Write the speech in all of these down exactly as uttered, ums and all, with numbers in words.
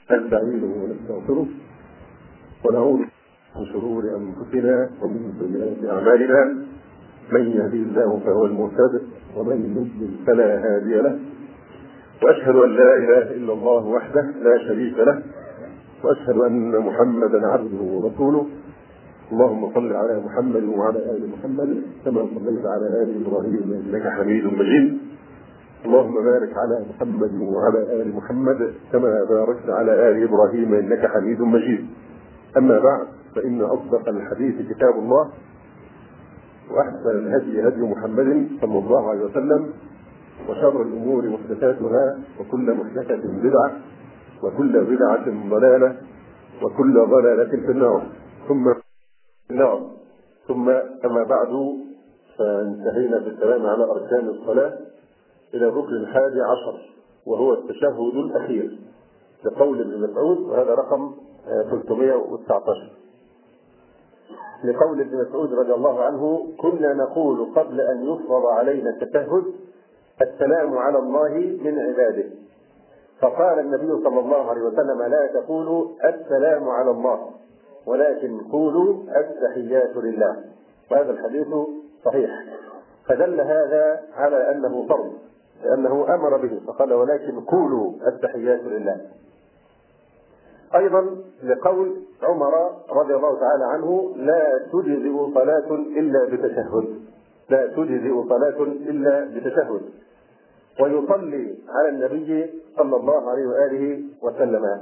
نستعينه ونستغفره ونعوذ من شرور انفسنا ومن سيئات اعمالنا، من يهدي الله فهو المهتد ومن يضلل فلا هادي له، واشهد ان لا اله الا الله وحده لا شريك له، واشهد ان محمدا عبده ورسوله. اللهم صل على محمد وعلى ال محمد كما صليت على ال ابراهيم انك حميد مجيد. اللهم بارك على محمد وعلى ال محمد كما باركت على ال ابراهيم انك حميد مجيد. اما بعد، فان اصدق الحديث كتاب الله، واحسن الهدي هدي محمد صلى الله عليه وسلم، وشر الامور محدثاتها، وكل محدثه بدعه، وكل بدعه ضلاله، وكل ضلاله في النار. ثم النار ثم اما بعد، فانتهينا بالكلام على اركان الصلاه الى الركن الحادي عشر، وهو التشهد الاخير، لقول ابن مسعود، وهذا رقم ثلاثمائة وتسعة عشر. لقول ابن مسعود رضي الله عنه: كنا نقول قبل ان يفرض علينا التشهد: السلام على الله من عباده. فقال النبي صلى الله عليه وسلم: لا تقولوا السلام على الله، ولكن قولوا التحيات لله. وهذا الحديث صحيح. فدل هذا على انه فرض، لانه امر به فقال: ولكن قولوا التحيات لله. ايضا لقول عمر رضي الله تعالى عنه: لا تجزئ صلاة الا بتشهد، لا تجزئ صلاة الا بتشهد. ويصلي على النبي صلى الله عليه واله وسلم.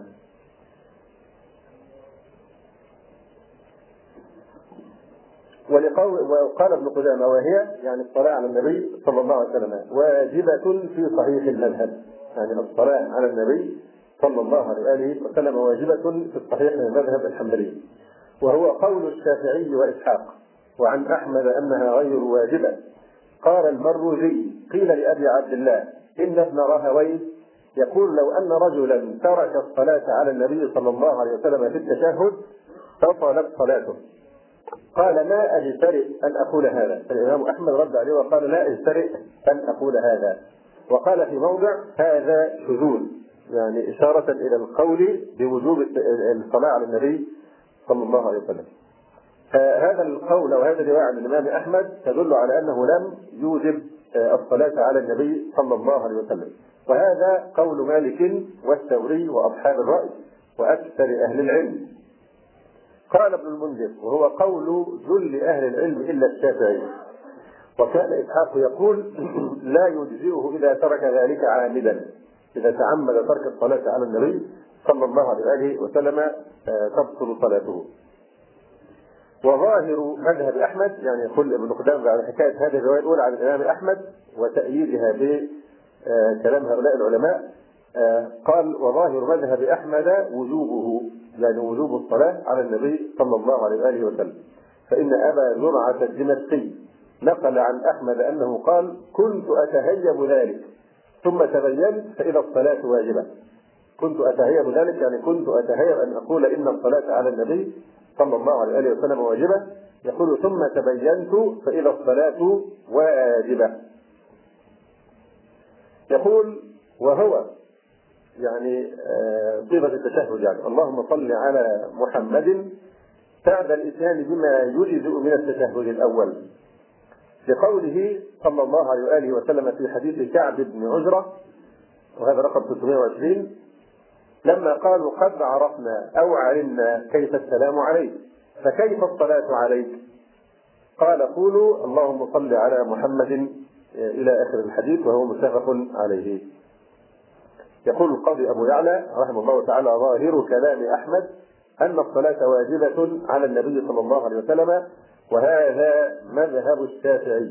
ولقول وقال ابن قدامة: وهي يعني الصلاة على النبي صلى الله عليه وسلم واجبة في صحيح المذهب، يعني الصلاة على النبي صلى الله عليه وسلم واجبة في الصحيح من المذهب الحنبلي، وهو قول الشافعي وإسحاق. وعن أحمد أنها غير واجبة. قال المروزي: قيل لأبي عبد الله إن ابن راهويه يقول: لو أن رجلا ترك الصلاة على النبي صلى الله عليه وسلم في التشهد فصلت صلاته. قال: ما أجترئ أن أقول هذا. الإمام أحمد رد عليه وقال: لا أجترئ أن أقول هذا. وقال في موضع: هذا شذوذ، يعني إشارة إلى القول بوجوب الصلاة على النبي صلى الله عليه وسلم. فهذا القول وهذا الرواية عن الإمام أحمد تدل على أنه لم يوجب الصلاة على النبي صلى الله عليه وسلم. وهذا قول مالك والثوري وأصحاب الرأي وأكثر أهل العلم. قال ابن المنذر: وهو قول جل أهل العلم إلا الشافعي. وكان إسحاق يقول: لا يجزئه إذا ترك ذلك عامدا، إذا تعمد ترك الصلاة على النبي صلى الله عليه وسلم تبطل صلاته. وظاهر مذهب أحمد، يعني يقول ابن قدامة على حكاية هذه الرواية الأولى عن الإمام أحمد وتأييدها بكلام هؤلاء العلماء، قال: وظاهر مذهب أحمد وجوبه، يعني وجوب الصلاة على النبي صلى الله عليه وسلم. فإن أبا زرعة الدمشقي نقل عن أحمد أنه قال: كنت أتهيب ذلك ثم تبينت فإذا الصلاة واجبة. كنت أتهيب ذلك يعني كنت أتهيب أن أقول إن الصلاة على النبي صلى الله عليه وسلم واجبة. يقول: ثم تبينت فإذا الصلاة واجبة. يقول: وهو يعني صيغة التشهد، يعني اللهم صل على محمد بعد الإتيان بما يجزئ من التشهد الأول، لقوله صلى الله عليه وآله وسلم في حديث كعب بن عجرة، وهذا رقم ثلاثمائة وعشرين: لما قالوا: قد عرفنا أو علمنا كيف السلام عليك فكيف الصلاة عليك؟ قال: قولوا اللهم صل على محمد إلى آخر الحديث، وهو متفق عليه. يقول القاضي أبو يعلى رحمه الله تعالى: ظاهر كلام أحمد أن الصلاة واجبة على النبي صلى الله عليه وسلم، وهذا مذهب الشافعي.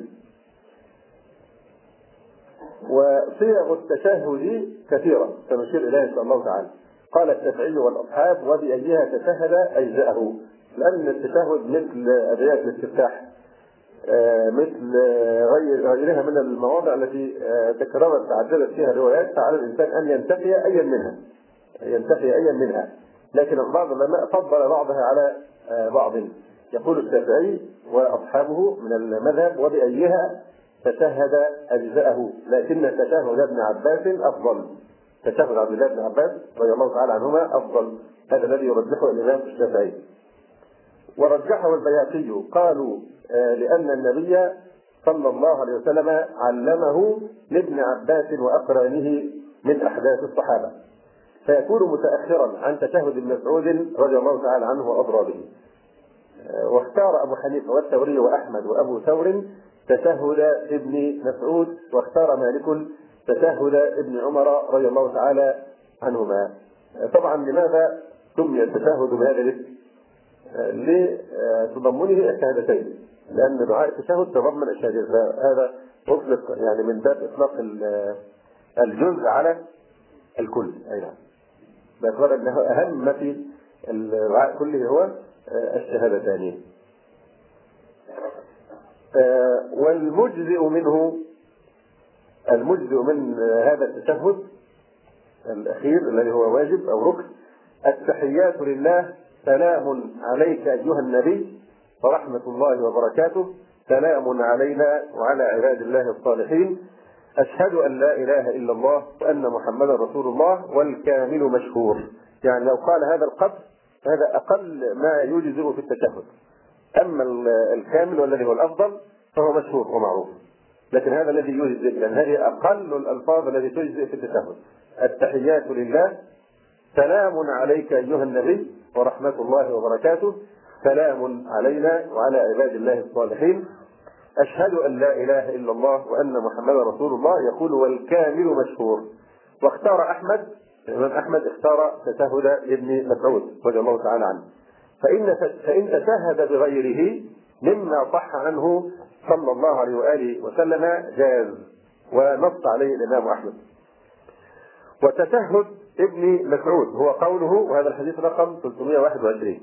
وصيغ التشهد كثيرة سنشير إليها إن شاء الله تعالى. قال الشافعي والأصحاب: وبأيها تشهد أجزأه، لأن التشهد مثل أدعية الاستفتاح، مثل غيرها من المواضع التي تكررت تعددت فيها الروايات، فعلى الإنسان أن ينتفي أيا منها ينتفي أيا منها لكن بعض العلماء فضل بعضها على بعض. يقول الشافعي وأصحابه من المذهب: وبأيها تشهد أجزأه، لكن تشهد ابن عباس أفضل. تشهد عبد الله بن عباس رضي الله تعالى عنهما أفضل، هذا الذي يرجحه الإمام الشافعي. ورجحه البيهقي، قالوا لأن النبي صلى الله عليه وسلم علمه لابن عباس وأقرانه من أحداث الصحابة، فيكون متأخرا عن تشهد ابن مسعود رضي الله تعالى عنه وأضرى به. واختار أبو حنيفة والثوري وأحمد وأبو ثور تشهد ابن مسعود، واختار مالك تشهد ابن عمر رضي الله تعالى عنهما. طبعا لماذا سمي التشهد بهذا الاسم؟ لتضمنه الشهادتين، لأن دعاء التشهد تضمن الشهادتين، فهذا أطلق يعني من باب إطلاق الجزء على الكل. أي نعم، باعتبار أنه أهم ما في الدعاء كله هو الشهادتان. والمجزئ منه، المجزئ من هذا التشهد الأخير الذي هو واجب أو ركن: التحيات لله، سلام عليك أيها النبي ورحمة الله وبركاته، سلام علينا وعلى عباد الله الصالحين، أشهد أن لا إله إلا الله وأن محمدا رسول الله، والكامل مشهور. يعني لو قال هذا القدر هذا أقل ما يجزئ في التشهد، أما الكامل والذي هو الأفضل فهو مشهور ومعروف، لكن هذا الذي يجزئ، لأن هذه أقل الألفاظ التي تجزئ في التشهد: التحيات لله، سلام عليك أيها النبي ورحمة الله وبركاته، سلام علينا وعلى عباد الله الصالحين، أشهد أن لا إله إلا الله وأن محمدا رسول الله. يقول والكامل مشهور. واختار أحمد، الإمام أحمد اختار تشهد ابن مسعود رضي الله تعالى عنه، فإن فإن تشهد بغيره مما صح عنه صلى الله عليه وآله وسلم جاز، ونص عليه الإمام أحمد. وتشهد ابن مسعود هو قوله، وهذا الحديث رقم ثلاثمائة وواحد وعشرين،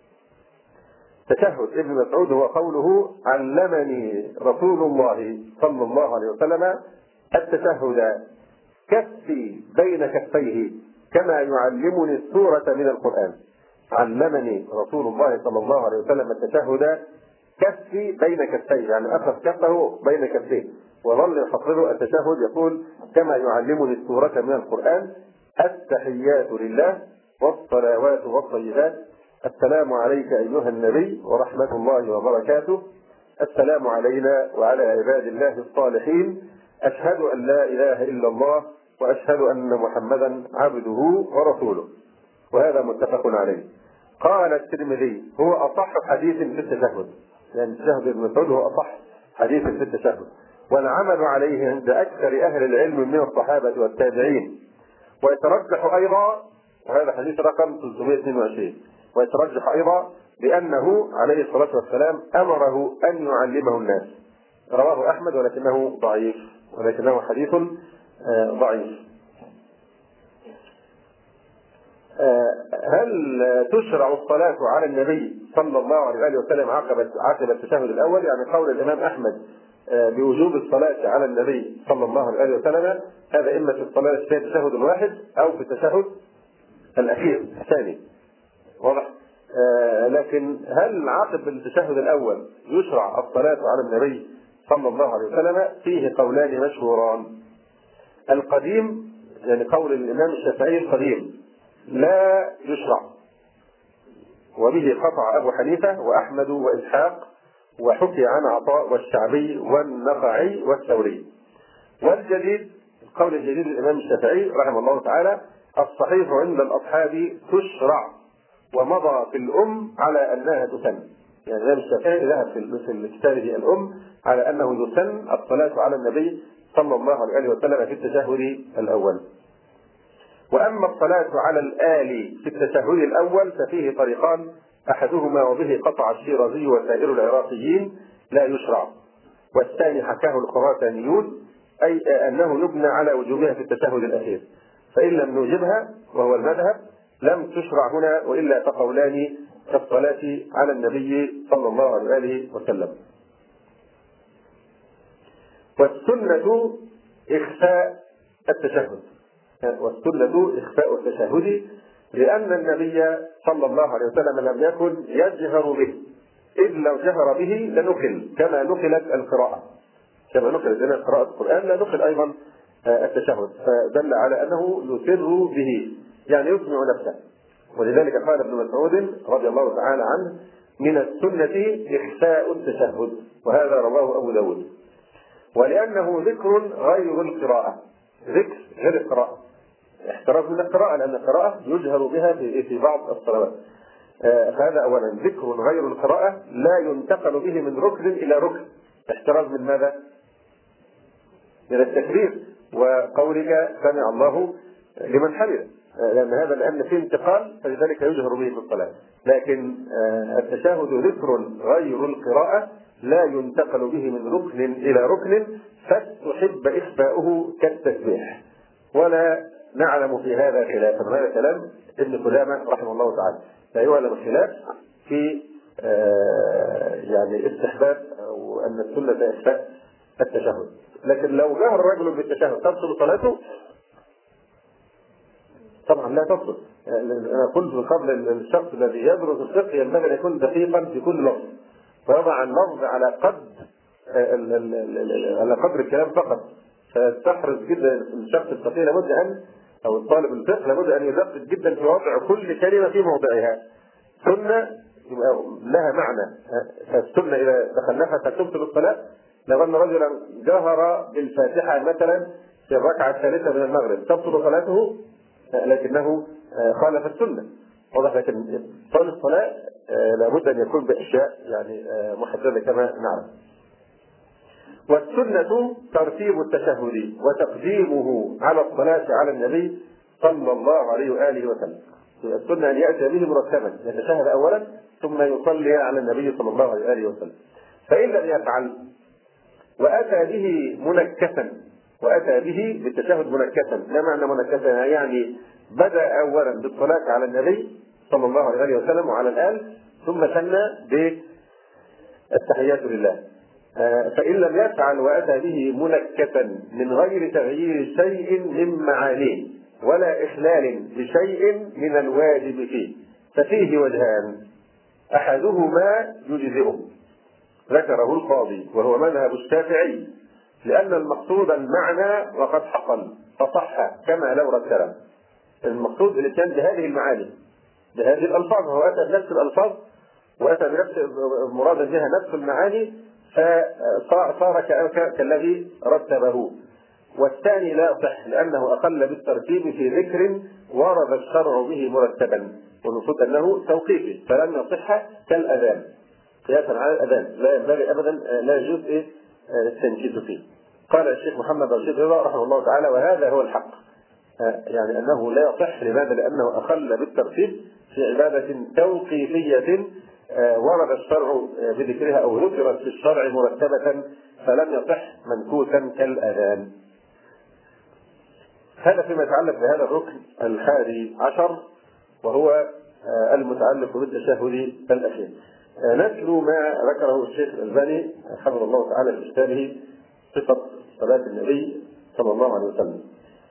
تشهد ابن مسعود هو قوله: علمني رسول الله صلى الله عليه وسلم التشهد كفي بين كفيه كما يعلمني السورة من القرآن. علمني رسول الله صلى الله عليه وسلم التشهد كفي بين كفيه، يعني أخذ كفه بين كفيه وظل يحفظه التشهد، يقول: كما يعلمني السورة من القرآن، التحيات لله والصلوات والطيبات، السلام عليك أيها النبي ورحمة الله وبركاته، السلام علينا وعلى عباد الله الصالحين، أشهد أن لا إله إلا الله وأشهد أن محمدا عبده ورسوله. وهذا متفق عليه. قال الترمذي: هو أصح حديث في التشهد، يعني التشهد ابن مسعود هو أصح حديث في التشهد، والعمل عليه عند أكثر أهل العلم من الصحابة والتابعين. ويترجح أيضا، وهذا حديث رقم ثلاثمائة واثنين وعشرين، ويترجح أيضا بأنه عليه الصلاة والسلام أمره أن يعلمه الناس. رواه أحمد ولكنه ضعيف، ولكنه حديث ضعيف. هل تشرع الصلاة على النبي صلى الله عليه وسلم عقب عقب التشهد الأول؟ يعني قول الإمام أحمد بوجوب الصلاة على النبي صلى الله عليه وسلم هذا إما في الصلاة في التشهد الواحد أو في التشهد الأخير الثاني، واضح؟ آه لكن هل عقب التشهد الأول يشرع الصلاة على النبي صلى الله عليه وسلم؟ فيه قولان مشهوران. القديم، يعني قول الإمام الشافعي القديم، لا يشرع، وبه قطع أبو حنيفة وأحمد وإسحاق، وحكي عن عطاء والشعبي والنخعي والثوري. والجديد، القول الجديد للإمام الشافعي رحمه الله تعالى: الصحيح عند الأصحاب تشرع، ومضى في الأم على أنها تسن. يعني الإمام الشافعي ذهب في كتابه الأم على أنه يسن الصلاة على النبي صلى الله عليه وسلم في التشهد الأول. وأما الصلاة على الآل في التشهد الأول ففيه طريقان، أحدهما وبه قطع الشيرازي وسائر العراقيين لا يشرع، والثاني حكاه الخراسانيون، أي أنه يبنى على وجوبها في التشهد الأخير، فإن لم نوجبها وهو المذهب لم تشرع هنا، وإلا فقولان كالصلاة على النبي صلى الله عليه وسلم. والسنة إخفاء التشهد، والسنة إخفاء التشهد، لأن النبي صلى الله عليه وسلم لم يكن يجهر به، إذ لو جهر به لنقل كما نقلت القراءة، كما نقلت لنا قراءة القرآن لا نقل أيضا التشهد، فدل على أنه يسر به يعني يسمع نفسه. ولذلك قال ابن مسعود رضي الله تعالى عنه: من السنة إخفاء التشهد، وهذا رواه أبو داود. ولأنه ذكر غير القراءة، ذكر غير القراءة، احتراز من القراءة، لأن القراءة يجهر بها في بعض الصلوات. فهذا أولا ذكر غير القراءة لا ينتقل به من ركن إلى ركن، احتراز من ماذا؟ من التكبير وقولك سمع الله لمن حمده، لأن هذا لأن فيه انتقال فلذلك يجهر به في الصلاة. لكن التشهد ذكر غير القراءة لا ينتقل به من ركن إلى ركن، فاستحب إخفاؤه كالتسبيح، ولا نعلم في هذا خلافا. هذا كلام ابن قدامة رحمه الله تعالى، لا يعلم الخلاف في يعني استحباب أو أن السنة إخفاء التشهد. لكن لو جهر رجل بالتشهد تبطل صلاته؟ طبعا لا تبطل. انا قلت من قبل الشخص الذي يدرس الفقه ينبغي ان يكون دقيقا في كل لفظ، فيضع اللفظ على قد على قدر الكلام فقط، فيستحرص جدا الشخص الفقيه لابد ان او الطالب الفقه لابد ان يدقق جدا في وضع كل كلمه في موضعها. سنه يبقى لها معنى، فالسنه اذا تخلفت تبطل الصلاه. لو ان رجلا جهر بالفاتحه مثلا في الركعه الثالثه من المغرب تبطل صلاته، لكنه خالف السنه، واضح. لكن طول الصلاه لابد ان يكون باشياء يعني محدده كما نعلم. والسنه ترتيب التشهد وتقديمه على الصلاه على النبي صلى الله عليه واله وسلم. السنه ان ياتي به مرتبا، يتشهد اولا ثم يصلي على النبي صلى الله عليه واله وسلم. فان لم يفعل واتى به منكسا، واتى به بالتشهد منكسا، ما معنى منكسا؟ يعني بدا اولا بالصلاه على النبي صلى الله عليه وسلم وعلى الال، ثم ثنى بالتحيات لله. فان لم يفعل واتى به منكسا من غير تغيير شيء من معانيه ولا اخلال بشيء من الواجب فيه ففيه وجهان، احدهما يجزئه ذكره القاضي وهو مذهب الشافعي، لأن المقصود المعنى وقد حصل فصح كما لو رتب. المقصود الاتيان بهذه المعاني بهذه الألفاظ، هو أتى بنفس الألفاظ وأتى بنفس مرادا بها نفس المعاني، فصار كالذي رتبه. والثاني لا يصح لأنه أقل بالترتيب في ذكر ورد الشرع به مرتبا، والمقصود أنه توقيفي فلم يصح كالأذان قياسا على الأذان، لا ينبغي أبدا لا يجوز إيه التنشيد فيه. قال الشيخ محمد رشيد رضا رحمه الله تعالى: وهذا هو الحق، يعني أنه لا يصح. لماذا؟ لأنه أقل بالترتيب في عبادة توقيفية ورد الشرع بذكرها أو ذكرت في الشرع مرتبة فلم يصح منكوسا كالأذان. هذا فيما يتعلق بهذا الركن الحادي عشر وهو المتعلق بالتشهد الأخير. نتلو ما ذكره الشيخ الألباني حفظه الله تعالى في كتابه صفة صلاة النبي صلى الله عليه وسلم.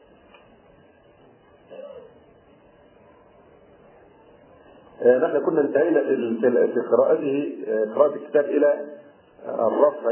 نحن كنا انتهينا في قراءته قراءة الكتاب إلى الرفع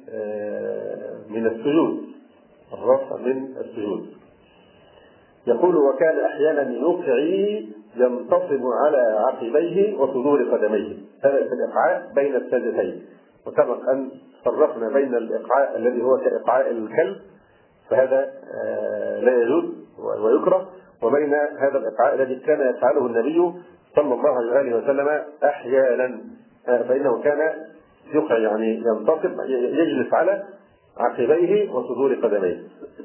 من السجود، الرفع من السجود. يقول: وكان أحيانا يقعي ينتصب على عقبيه وصدور قدميه. هذا في الإقعاء بين السجدتين، وسبق أن فرقنا بين الإقعاء الذي هو كإقعاء الكلب فهذا لا يجوز ويكره، وبين هذا الإقعاء الذي كان يفعله النبي صلى الله عليه وسلم أحيانا، فإنه كان يقع يعني ينتصب يجلس على عقبيه وصدور قدميه.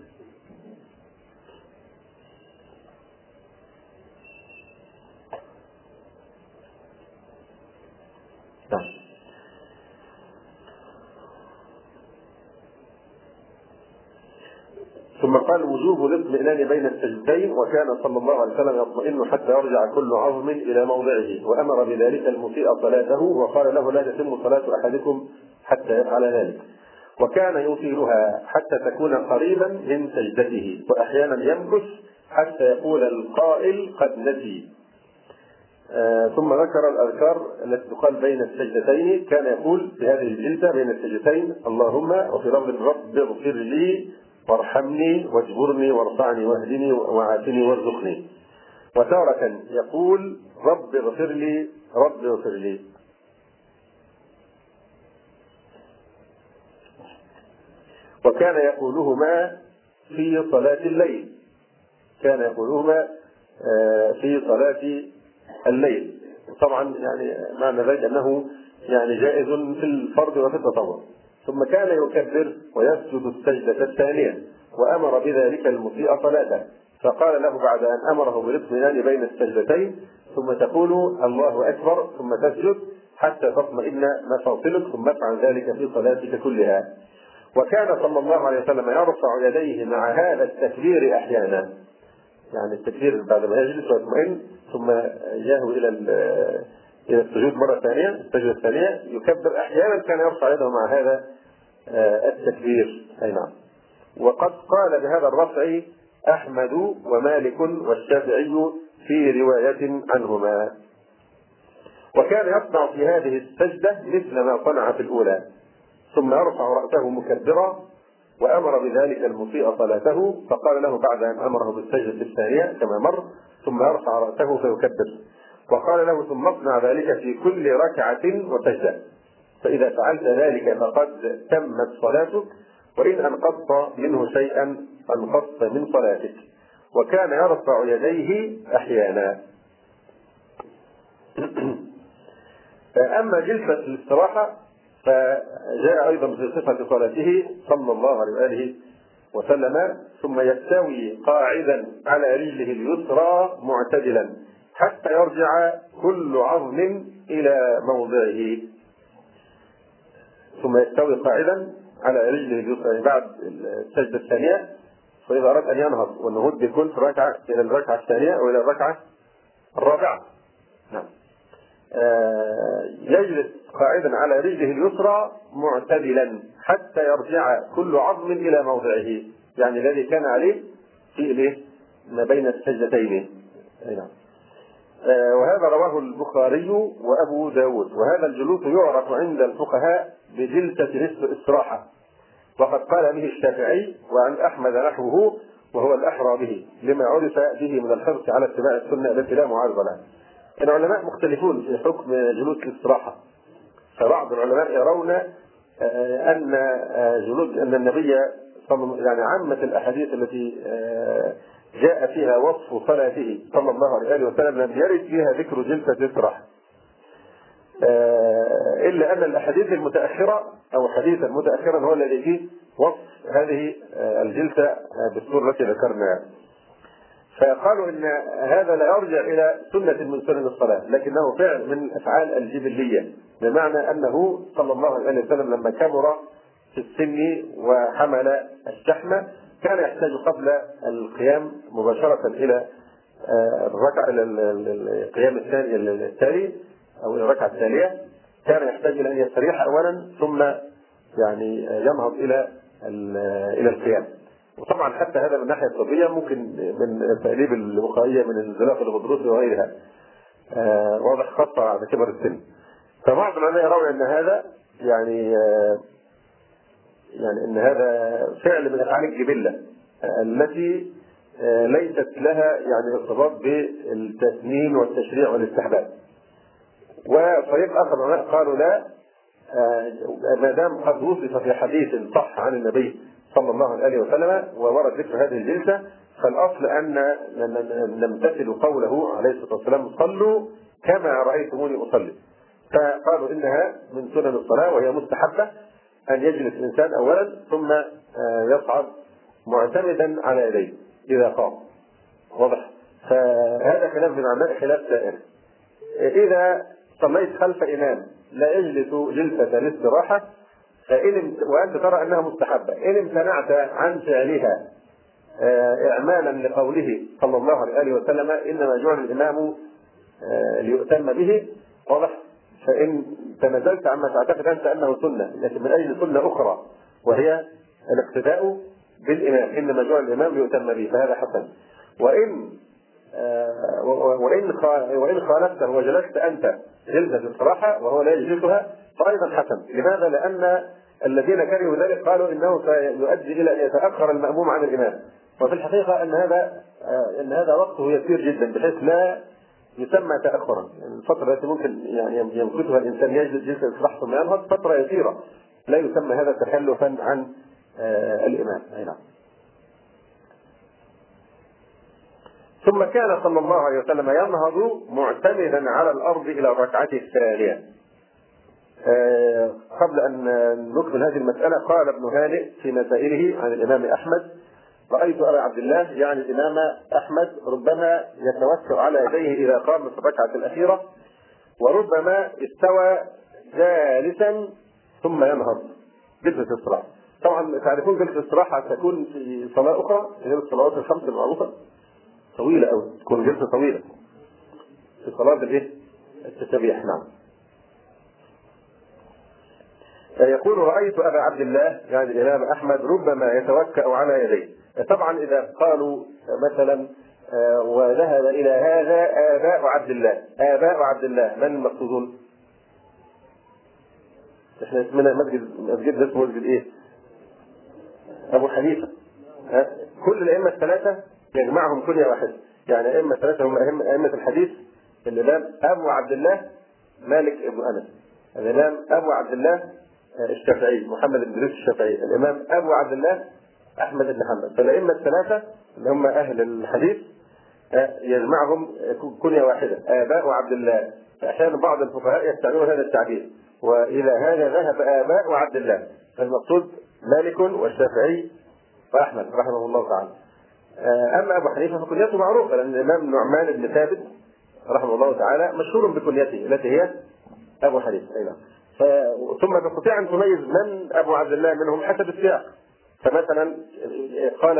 ثم قال: وجوب الاطمئنان بين السجدتين، وكان صلى الله عليه وسلم يطمئن حتى يرجع كل عظم الى موضعه، وامر بذلك المسيء صلاته وقال له: لا تتم صلاه احدكم حتى يفعل ذلك. وكان يطيلها حتى تكون قريبا من سجدته، واحيانا يمكث حتى يقول القائل قد نسي. آه ثم ذكر الاذكار التي تقال بين السجدتين. كان يقول في هذه الجلسه بين السجدتين: اللهم، وفي لفظ الرب اغفر لي وارحمني واجبرني وارفعني واهدني وعافني وارزقني. وتارة يقول رب اغفر لي رب اغفر لي. وكان يقولهما في صلاة الليل، كان يقولهما في صلاة الليل. طبعا يعني معنى ذلك أنه يعني جائز في الفرض وفي التطوع. ثم كان يكبر ويسجد السجدة الثانية، وأمر بذلك المسيء صلاته، فقال له بعد أن أمره بالاطمئنان بين السجدتين: ثم تقول الله أكبر ثم تسجد حتى تطمئن مفاصلك، ثم افعل ذلك في صلاتك كلها. وكان صلى الله عليه وسلم يرفع يديه مع هذا التكبير أحيانا، يعني التكبير بعد ما يجلس ويطمئن ثم يهوي إلى إلى السجود مرة ثانية، السجدة الثانية يكبر أحيانا، كان يرفع يده مع هذا التكبير. أي نعم. وقد قال بهذا الرفع أحمد ومالك والشافعي في رواية عنهما. وكان يصنع في هذه السجدة مثل ما صنع في الأولى، ثم يرفع رأسه مكبرا، وأمر بذلك المسيء صلاته، فقال له بعد أن أمره بالسجدة الثانية كما مر: ثم يرفع رأسه فيكبر. وقال له: ثم اصنع ذلك في كل ركعة وسجدة، فإذا فعلت ذلك فقد تمت صلاتك، وإن أنقضت منه شيئا أنقضت من صلاتك. وكان يرفع يديه أحيانا. أما جلسة الاستراحة فجاء أيضا في صفة صلاته صلى الله عليه وآله وسلم: ثم يستوي قاعدا على رجله اليسرى معتدلا حتى يرجع كل عظم إلى موضعه. ثم يستوي قاعدا على رجله اليسرى بعد السجدة الثانية، فإذا أراد أن ينهض والنهوض يكون في ركعة إلى الركعة الثانية أو إلى الركعة الرابعة. نعم. يجلس قاعدا على رجله اليسرى معتدلا حتى يرجع كل عظم إلى موضعه، يعني الذي كان عليه في ما بين السجدتين. نعم. وهذا رواه البخاري وأبو داود. وهذا الجلوس يعرف عند الفقهاء بجلسة الاستراحة، وقد قال به الشافعي وعن أحمد نحوه، وهو الأحرى به لما عرف به من الحرص على اتباع السنة التي لا معارض لها. العلماء مختلفون في حكم جلوس الاستراحة، فبعض العلماء يرون أن جلوس أن النبي يعني عامة الأحاديث التي جاء فيها وصف صلاته صلى الله عليه وسلم لم يرد فيها ذكر جلسة الاستراحة، إلا أن الأحاديث المتأخرة أو حديثا متأخرا هو الذي فيه وصف هذه الجلسة بالصورة التي ذكرناها. فقالوا ان هذا لا يرجع الى سنه من سنن الصلاه، لكنه فعل من الافعال الجبليه، بمعنى انه صلى الله عليه وسلم لما كبر في السن وحمل الشحم كان يحتاج قبل القيام مباشره الى الركعه الى القيام الثاني التالي او الى الركعه التاليه، كان يحتاج الى ان يستريح اولا ثم يعني ينهض الى الى القيام. وطبعا حتى هذا من الناحيه الطبيه ممكن من التأليب الوقائيه من الانزلاق الغضروفي وغيرها، آه واضح، خاصه على كبر السن. فبعض العلماء يرون ان هذا يعني آه يعني ان هذا فعل من افعال الجبله آه التي آه ليست لها يعني ارتباط بالتسنين والتشريع والاستحباب. وفريق اخر العلماء قالوا لا، آه ما دام قد وصف في حديث صح عن النبي صلى الله عليه وسلم وورد ذكر هذه الجلسة، فالأصل أن نمتثل قوله عليه الصلاة والسلام: صلوا كما رأيتموني أصلي. فقالوا إنها من سنن الصلاة وهي مستحبة أن يجلس الإنسان أولا ثم يصعد معتمدا على يديه إذا قام. واضح؟ فهذا كلام من العلماء خلاف سائر. إذا صليت خلف إمام لا يجلس جلسة الاستراحة فإن وأنت ترى أنها مستحبة، إن امتنعت عن فعلها إعمالا لقوله صلى الله عليه وسلم: إنما جعل الإمام ليؤتم به، واضح، فإن تنازلت عما تعتقد أنت أنه سنة لكن من أجل سنة أخرى وهي الاقتداء بالإمام، إنما جعل الإمام ليؤتم به، فهذا حسن. وإن وإن وإن خالفته وجلست أنت جلسة الاستراحة وهو لا يجلسها فأيضا حسن. لماذا؟ لأن الذين كرهوا ذلك قالوا انه سيؤدي الى ان يتاخر الماموم عن الامام، وفي الحقيقه ان هذا ان هذا وقته يسير جدا بحيث لا يسمى تاخرا. الفتره التي ممكن يعني يمكثها الانسان يجلس جلسه اصلاح ثم ينهض فتره يسيره، لا يسمى هذا تخلفا عن الامام. اي نعم. ثم كان صلى الله عليه وسلم ينهض معتمدا على الارض الى الركعه الثانيه. أه قبل ان نكمل هذه المساله قال ابن هانئ في مسائله عن الامام احمد: رايت ابا عبد الله يعني الامام احمد ربما يتوسع على يديه اذا قام في الركعه الاخيره، وربما استوى جالسا ثم ينهض جلسه استراحه. طبعا تعرفون جلسه استراحه تكون في صلاه اخرى غير الصلوات الخمس المعروفه، طويله قوي، تكون جلسه طويله في صلاه الايه؟ التسبيح. نعم. يقول: رأيت أبا عبد الله يعني الإمام أحمد ربما يتوكأ على يديه. طبعا إذا قالوا مثلا وذهب إلى هذا آباء عبد الله، آباء عبد الله من المقصودون؟ احنا اسمنا مسجد مسجد اسمه مسجد ايه؟ أبو حنيفة. كل الأئمة الثلاثة يجمعهم كلية واحدة، يعني الأئمة الثلاثة هم أئمة الحديث: الإمام أبو عبد الله مالك بن أنس، الإمام أبو عبد الله الشافعي محمد بن إدريس الشافعي، الامام ابو عبد الله احمد بن حنبل. فالائمه الثلاثه اللي هم اهل الحديث يجمعهم كنيه واحده: اباء عبد الله. فاحيانا بعض الفقهاء يستعملون هذا التعبير: والى هذا ذهب اباء عبد الله، فالمقصود مالك والشافعي واحمد رحمه الله تعالى. اما ابو حنيفه فكنيته معروفه، لان الامام نعمان بن ثابت رحمه الله تعالى مشهور بكنيته التي هي ابو حنيفه. اي نعم. ثم تستطيع ان تميز من ابو عبد الله منهم حسب السياق. فمثلا قال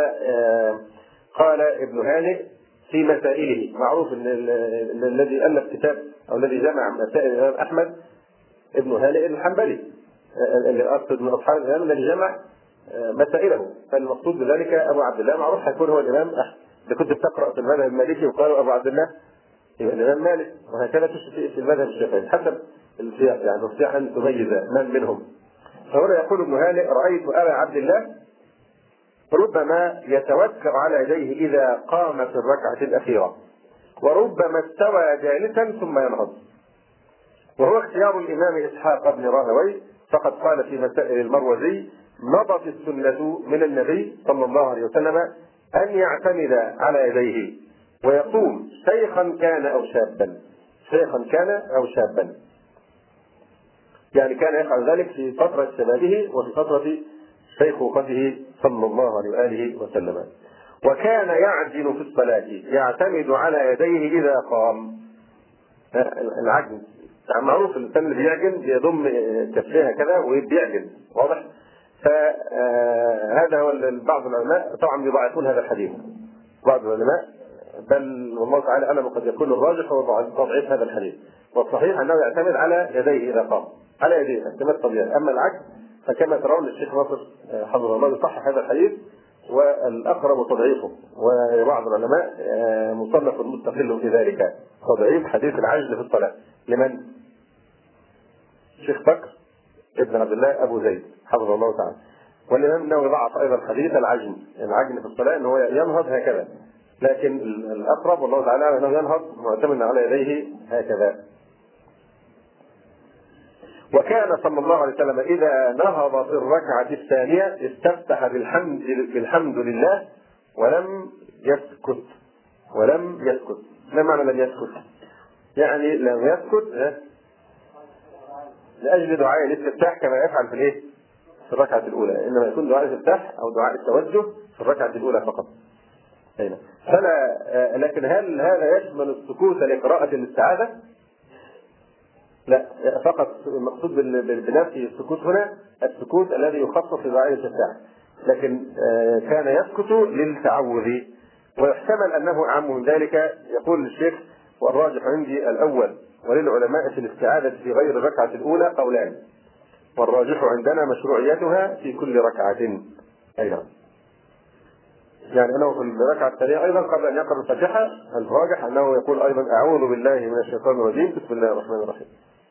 قال ابن هانئ في مسائله، معروف ان الذي الف كتاب او الذي جمع مسائل الامام احمد ابن هانئ الحنبلي، اللي اقصد من اصحاب الامام الذي جمع مسائله، فالمقصود بذلك ابو عبد الله معروف هيكون هو الامام احمد. اذا كنت بتقرا في المذهب المالكي وقالوا ابو عبد الله يبقى الامام مالك، وهكذا في المذهب الشافعي حسب السياق، يعني تستطيع ان تميز من منهم. فهنا يقول ابن هانئ: رايت ابا عبد الله ربما يتوكا على يديه اذا قام في الركعه الاخيره، وربما استوى جالسا ثم ينهض. وهو اختيار الامام اسحاق بن راهويه، فقد قال في مسائل المروزي: مضت السنه من النبي صلى الله عليه وسلم ان يعتمد على يديه ويقوم شيخا كان او شابا، شيخا كان او شابا، يعني كان يفعل ذلك في فترة شبابه وفي فترة شيخوخته صلى الله عليه وآله وسلم. وكان يعجن في الصلاة، يعتمد على يديه إذا قام. العجن يعني معروف، الإنسان اللي بيعجن بيضم كفيه كذا وبيعجن، واضح؟ فهذا هو بعض العلماء طبعا يضاعفون هذا الحديث، بعض العلماء، بل والله تعالى أعلم قد يكون الراجح هو تضعيف هذا الحديث، والصحيح أنه يعتمد على يديه إذا قام، على يديه اعتماد طبيعي. أما العكس فكما ترون الشيخ ناصر حفظه الله يصحح هذا الحديث، والأقرب تضعيفه، وبعض العلماء مصنف مستقل في ذلك، تضعيف حديث العجل في الصلاة. لمن؟ الشيخ بكر ابن عبد الله أبو زيد حفظه الله تعالى. والإمام النووي ضعف أيضا حديث العجن، العجن في الصلاة أنه ينهض هكذا، لكن الأقرب والله تعالى أنه ينهض معتمدا على يديه هكذا. وكان صلى الله عليه وسلم إذا نهض في الركعة الثانية استفتح بالحمد بالحمد لله ولم يسكت، ولم يسكت. ما معنى لم يسكت؟ يعني لم يسكت لأجل دعاء الاستفتاح كما يفعل في الايه؟ في الركعة الأولى، إنما يكون دعاء الاستفتاح أو دعاء التوجه في الركعة الأولى فقط. هنا. فلا لكن هل هذا يشمل السكوت لقراءة الاستعاذة؟ لا، فقط المقصود بنفي السكوت هنا السكوت الذي يخصص لدعاء الاستفتاح، لكن كان يسكت للتعوذ، ويحتمل أنه أعم من ذلك. يقول الشيخ: والراجح عندي الأول، وللعلماء في الاستعاذة في غير الركعة الأولى قولان، والراجح عندنا مشروعيتها في كل ركعة. أي نعم. يعني أنه في الركعة الثانية أيضا قبل أن يقرأ الفاتحة الراجح أنه يقول أيضا: أعوذ بالله من الشيطان الرجيم، بسم الله الرحمن الرحيم.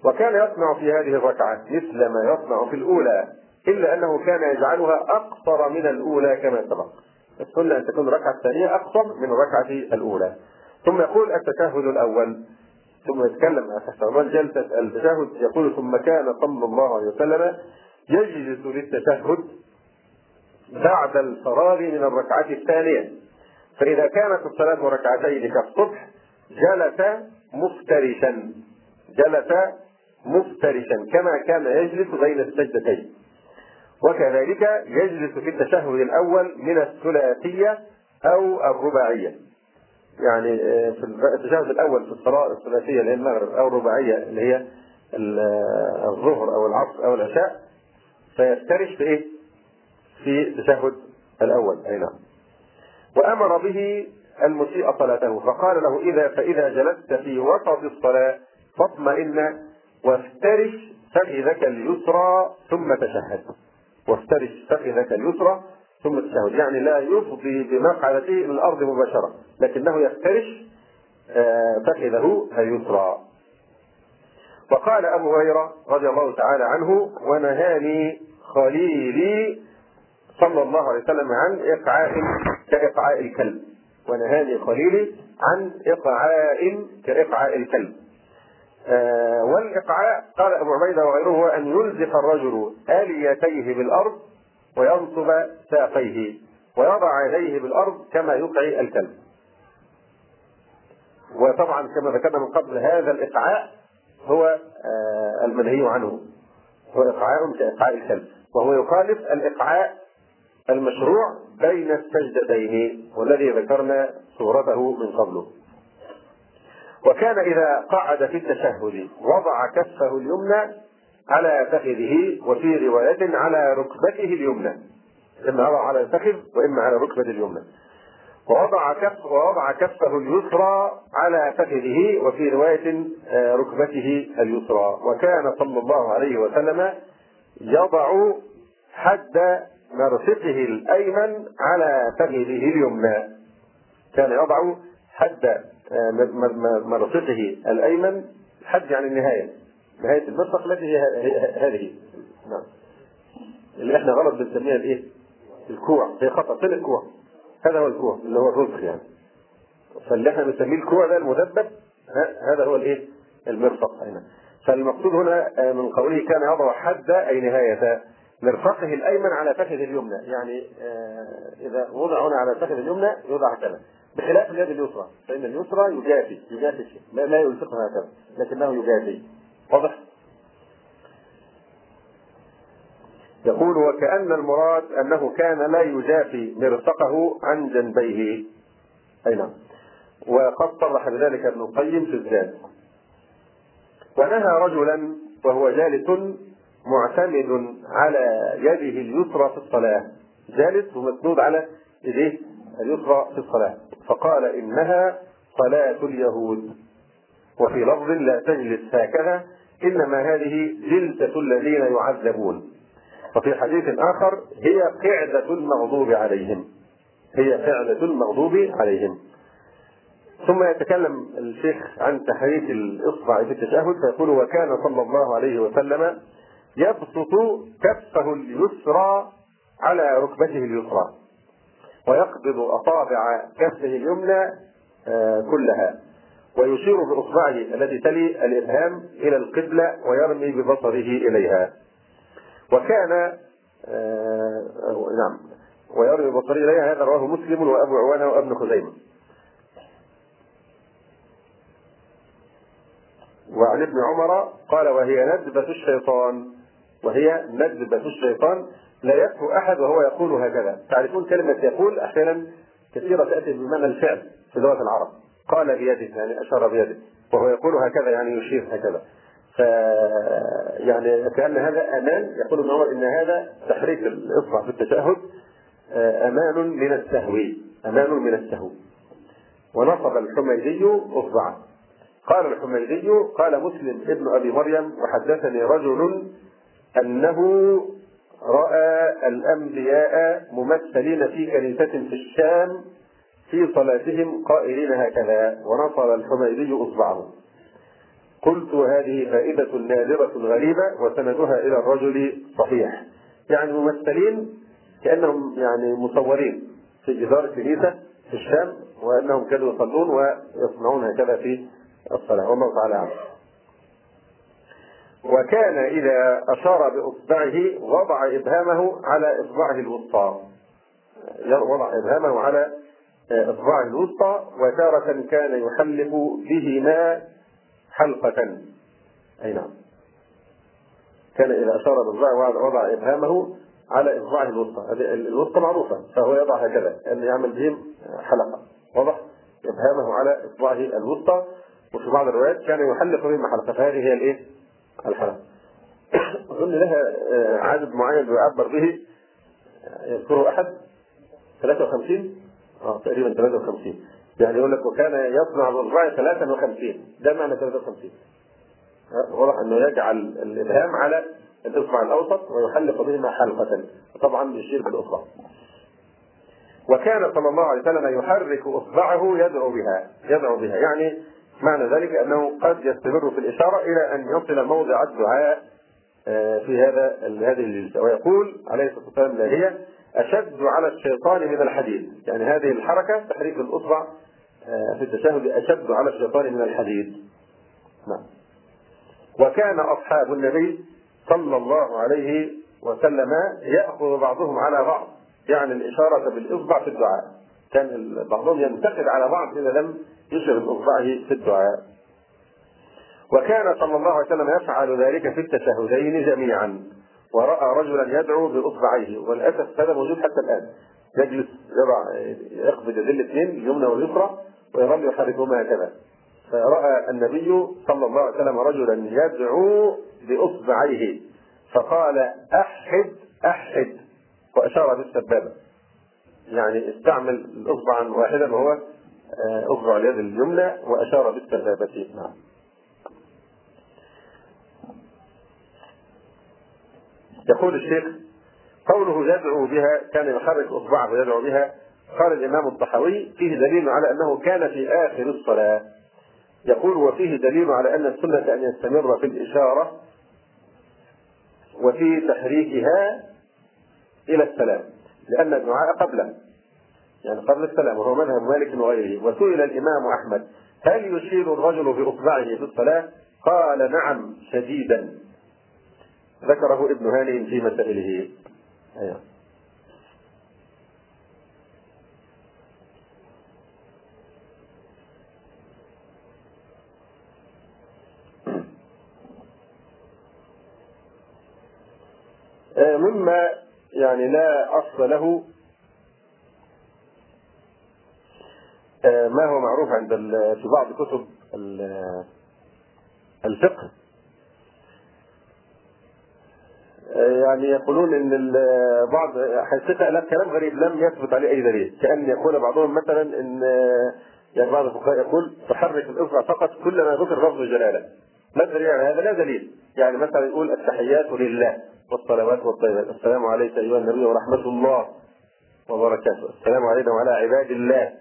وكان يصنع في هذه الركعة مثل ما يصنع في الأولى، إلا أنه كان يجعلها أقصر من الأولى كما سبق. السنة أن تكون الركعة الثانية أقصر من الركعة الأولى. ثم يقول التشهد الأول، ثم يتكلم عن استعمال جلسة التشهد. يقول ثم كان صلى الله عليه وسلم يجلس للتشهد بعد الفراغ من الركعة الثانية، فإذا كانت الصلاة ركعتين كالصبح جلس مفترشا جلس مفترشا كما كان يجلس بين السجدتين. وكذلك يجلس في التشهد الأول من الثلاثية أو الرباعية، يعني في التشهد الأول في الصلاة الثلاثية اللي هي المغرب أو الرباعية اللي هي الظهر أو العصر أو العشاء، فيفترش في إيه؟ في التشهد الأول. أي نعم. وأمر به المسيء صلاته فقال له إذا فإذا جلست في وسط الصلاة فاطمئن وافترش فخذك اليسرى ثم تشهد. وافترش فخذك اليسرى ثم تشهد، يعني لا يفضي بمقعدته إلى الأرض مباشرة، لكنه يفترش فخذه اليسرى. وقال أبو هريرة رضي الله تعالى عنه ونهاني خليلي صلى الله عليه وسلم عن إقعاء كإقعاء الكلب. ونهاني خليلي عن إقعاء كإقعاء الكلب. آه والإقعاء قال أبو عبيدة وغيره هو أن يلزق الرجل آليتيه بالأرض وينصب ساقيه ويضع يديه بالأرض كما يقعي الكلب. وطبعا كما ذكرنا من قبل هذا الإقعاء هو آه المنهي عنه، هو إقعاء كإقعاء الكلب، وهو يخالف الإقعاء المشروع بين السجدتين والذي ذكرنا صورته من قبله. وكان إذا قعد في التشهد وضع كفه اليمنى على فخذه، وفي رواية على ركبته اليمنى، إما وضع على الفخذ وإما على ركبة اليمنى، ووضع كف ووضع كفه اليسرى على فخذه، وفي رواية ركبته اليسرى. وكان صلى الله عليه وسلم يضع حد مرفقه الأيمن على فخذه اليمنى. كان يضع حد مرفقه الأيمن، حد يعني النهاية، نهاية المرفق التي هي هذه، نعم، اللي احنا غلط بنسميها الايه؟ الكوع. هي خطأ، فين الكوع؟ هذا هو الكوع اللي هو الرزق يعني، فاللي احنا بنسميه الكوع ده المدبب، هذا هو الايه؟ المرفق هنا. فالمقصود هنا من قوله كان يضع حد أي نهاية مرفقه الأيمن على فخذ اليمنى، يعني إذا وضع هنا على فخذ اليمنى يوضع هكذا، بخلاف اليد اليسرى، فإن اليسرى يجافي يجافي لا, لا يلصقها هكذا، لكنه يجافي. واضح؟ يقول وكأن المراد أنه كان لا يجافي مرفقه عن جنبيه. أي نعم. وقد صرح بذلك ابن القيم في الزاد. ونهى رجلا وهو جالس معتمد على يده اليسرى في الصلاة، جالس ومسنود على يده اليسرى في الصلاة، فقال إنها صلاة اليهود، وفي لفظ لا تجلس هكذا إنما هذه جلسة الذين يعذبون. وفي حديث آخر هي قعدة المغضوب عليهم، هي قعدة المغضوب عليهم. ثم يتكلم الشيخ عن تحريك الإصبع في التشهد فيقول وكان صلى الله عليه وسلم يبسط كفه اليسرى على ركبته اليسرى ويقبض أصابع كفه اليمنى كلها ويشير بإصبعه التي تلي الإبهام إلى القبلة ويرمي ببصره إليها. وكان آه نعم ويرمي ببصره إليها. هذا رواه مسلم وأبو عوانة وابن خزيمة. وعن ابن عمر قال وهي ندبة الشيطان، وهي ندبة الشيطان لا يكفو أحد وهو يقول هكذا. تعرفون كلمة يقول أحيانا كثيرة تأتي بمعنى الفعل في لغة العرب، قال بيده يعني أشار بيده، وهو يقول هكذا يعني يشير هكذا، ف يعني كأن هذا أمان. يقول ابن عمر إن هذا تحريك الإصبع في التشهد أمان من السهو، أمان من السهو. ونصب الحميدي إصبعه. قال الحميدي قال مسلم ابن أبي مريم وحدثني رجل أنه رأى الأنبياء ممثلين في كنيسة في الشام في صلاتهم قائلين هكذا، ونصب الحميدي إصبعه. قلت هذه فائدة نادرة غريبة وسندها إلى الرجل صحيح. يعني ممثلين كأنهم يعني مصورين في جدار الكنيسة في الشام، وأنهم كانوا يصلون ويصنعون هكذا في الصلاة، والله تعالى أعلم. وكان إذا أشار بإصبعه وضع إبهامه على إصبعه الوسطى، وضع إبهامه على إصبعه الوسطى، وتارة كان يحلق بهما حلقة. أي نعم، كان إذا أشار بإصبعه وضع إبهامه على إصبعه الوسطى، الوسطى معروفة، فهو يضع هكذا أن يعمل بهم حلقة، وضع إبهامه على إصبعه الوسطى. وفي بعض الروايات كان يحلق بهما حلقة، فهذه هي الإيه؟ الحلقة. أظن لها عدد معين يعبر به، يذكره أحد ثلاثة وخمسين، اه تقريبا ثلاثة وخمسين، يعني يقول لك وكان يصنع بإصبعه ثلاثة وخمسين، ده معنى ثلاثة وخمسين. واضح انه يجعل الابهام على الاصبع الاوسط ويحلق بهما حلقة، طبعا يشير بالاصبع. وكان صلى الله عليه وسلم يحرك اصبعه يدعو بها، يدعو بها يعني معنى ذلك انه قد يستمر في الاشاره الى ان يصل موضع الدعاء في هذا هذه الجلسه، ويقول عليه الصلاه والسلام: لا هي اشد على الشيطان من الحديد. يعني هذه الحركه تحريك الاصبع في التشهد اشد على الشيطان من الحديد. نعم. وكان أصحاب النبي صلى الله عليه وسلم يأخذ بعضهم على بعض، يعني الإشارة بالإصبع في الدعاء، كان بعضهم ينتقد على بعض إذا لم يشر بإصبعه في الدعاء. وكان صلى الله عليه وسلم يفعل ذلك في التشهدين جميعا، ورأى رجلا يدعو بإصبعيه، وللأسف هذا موجود حتى الآن، يجلس يضع يقبض يدل الاثنين اليمنى واليسرى ويظل يحركهما هكذا. فرأى النبي صلى الله عليه وسلم رجلا يدعو بإصبعيه فقال: أحد أحد، وأشار بالسبابة، يعني استعمل الإصبع واحدا وهو إصبع اليد اليمنى وأشار بالسبابة. نعم. يقول الشيخ: قوله يدعو بها، كان يحرك إصبعه ويدعو بها. قال الإمام الطحاوي: فيه دليل على أنه كان في آخر الصلاة. يقول: وفيه دليل على أن السنة أن يستمر في الإشارة وفي تحريكها إلى السلام، لأن الدعاء قبله، يعني قبل السلام، وهو مذهب مالك وغيره. وسئل الإمام أحمد: هل يشير الرجل بإصبعه في الصلاة؟ قال: نعم شديدا. ذكره ابن هانئ في مسائله. أيوه. مما يعني لا أصل له ما هو معروف عند في بعض كتب الفقه، يعني يقولون ان بعض حقيقة لا كلام غريب لم يثبت عليه اي دليل، كأن يقول بعضهم مثلا ان يعني بعض الفقهاء يقول تحرك الاصبع فقط كلما ذكر لفظ الجلاله. لا دليل على هذا، لا دليل. يعني مثلا يقول التحيات لله والصلوات والطيبات، السلام عليك ايها النبي ورحمه الله وبركاته، السلام علينا وعلى عباد الله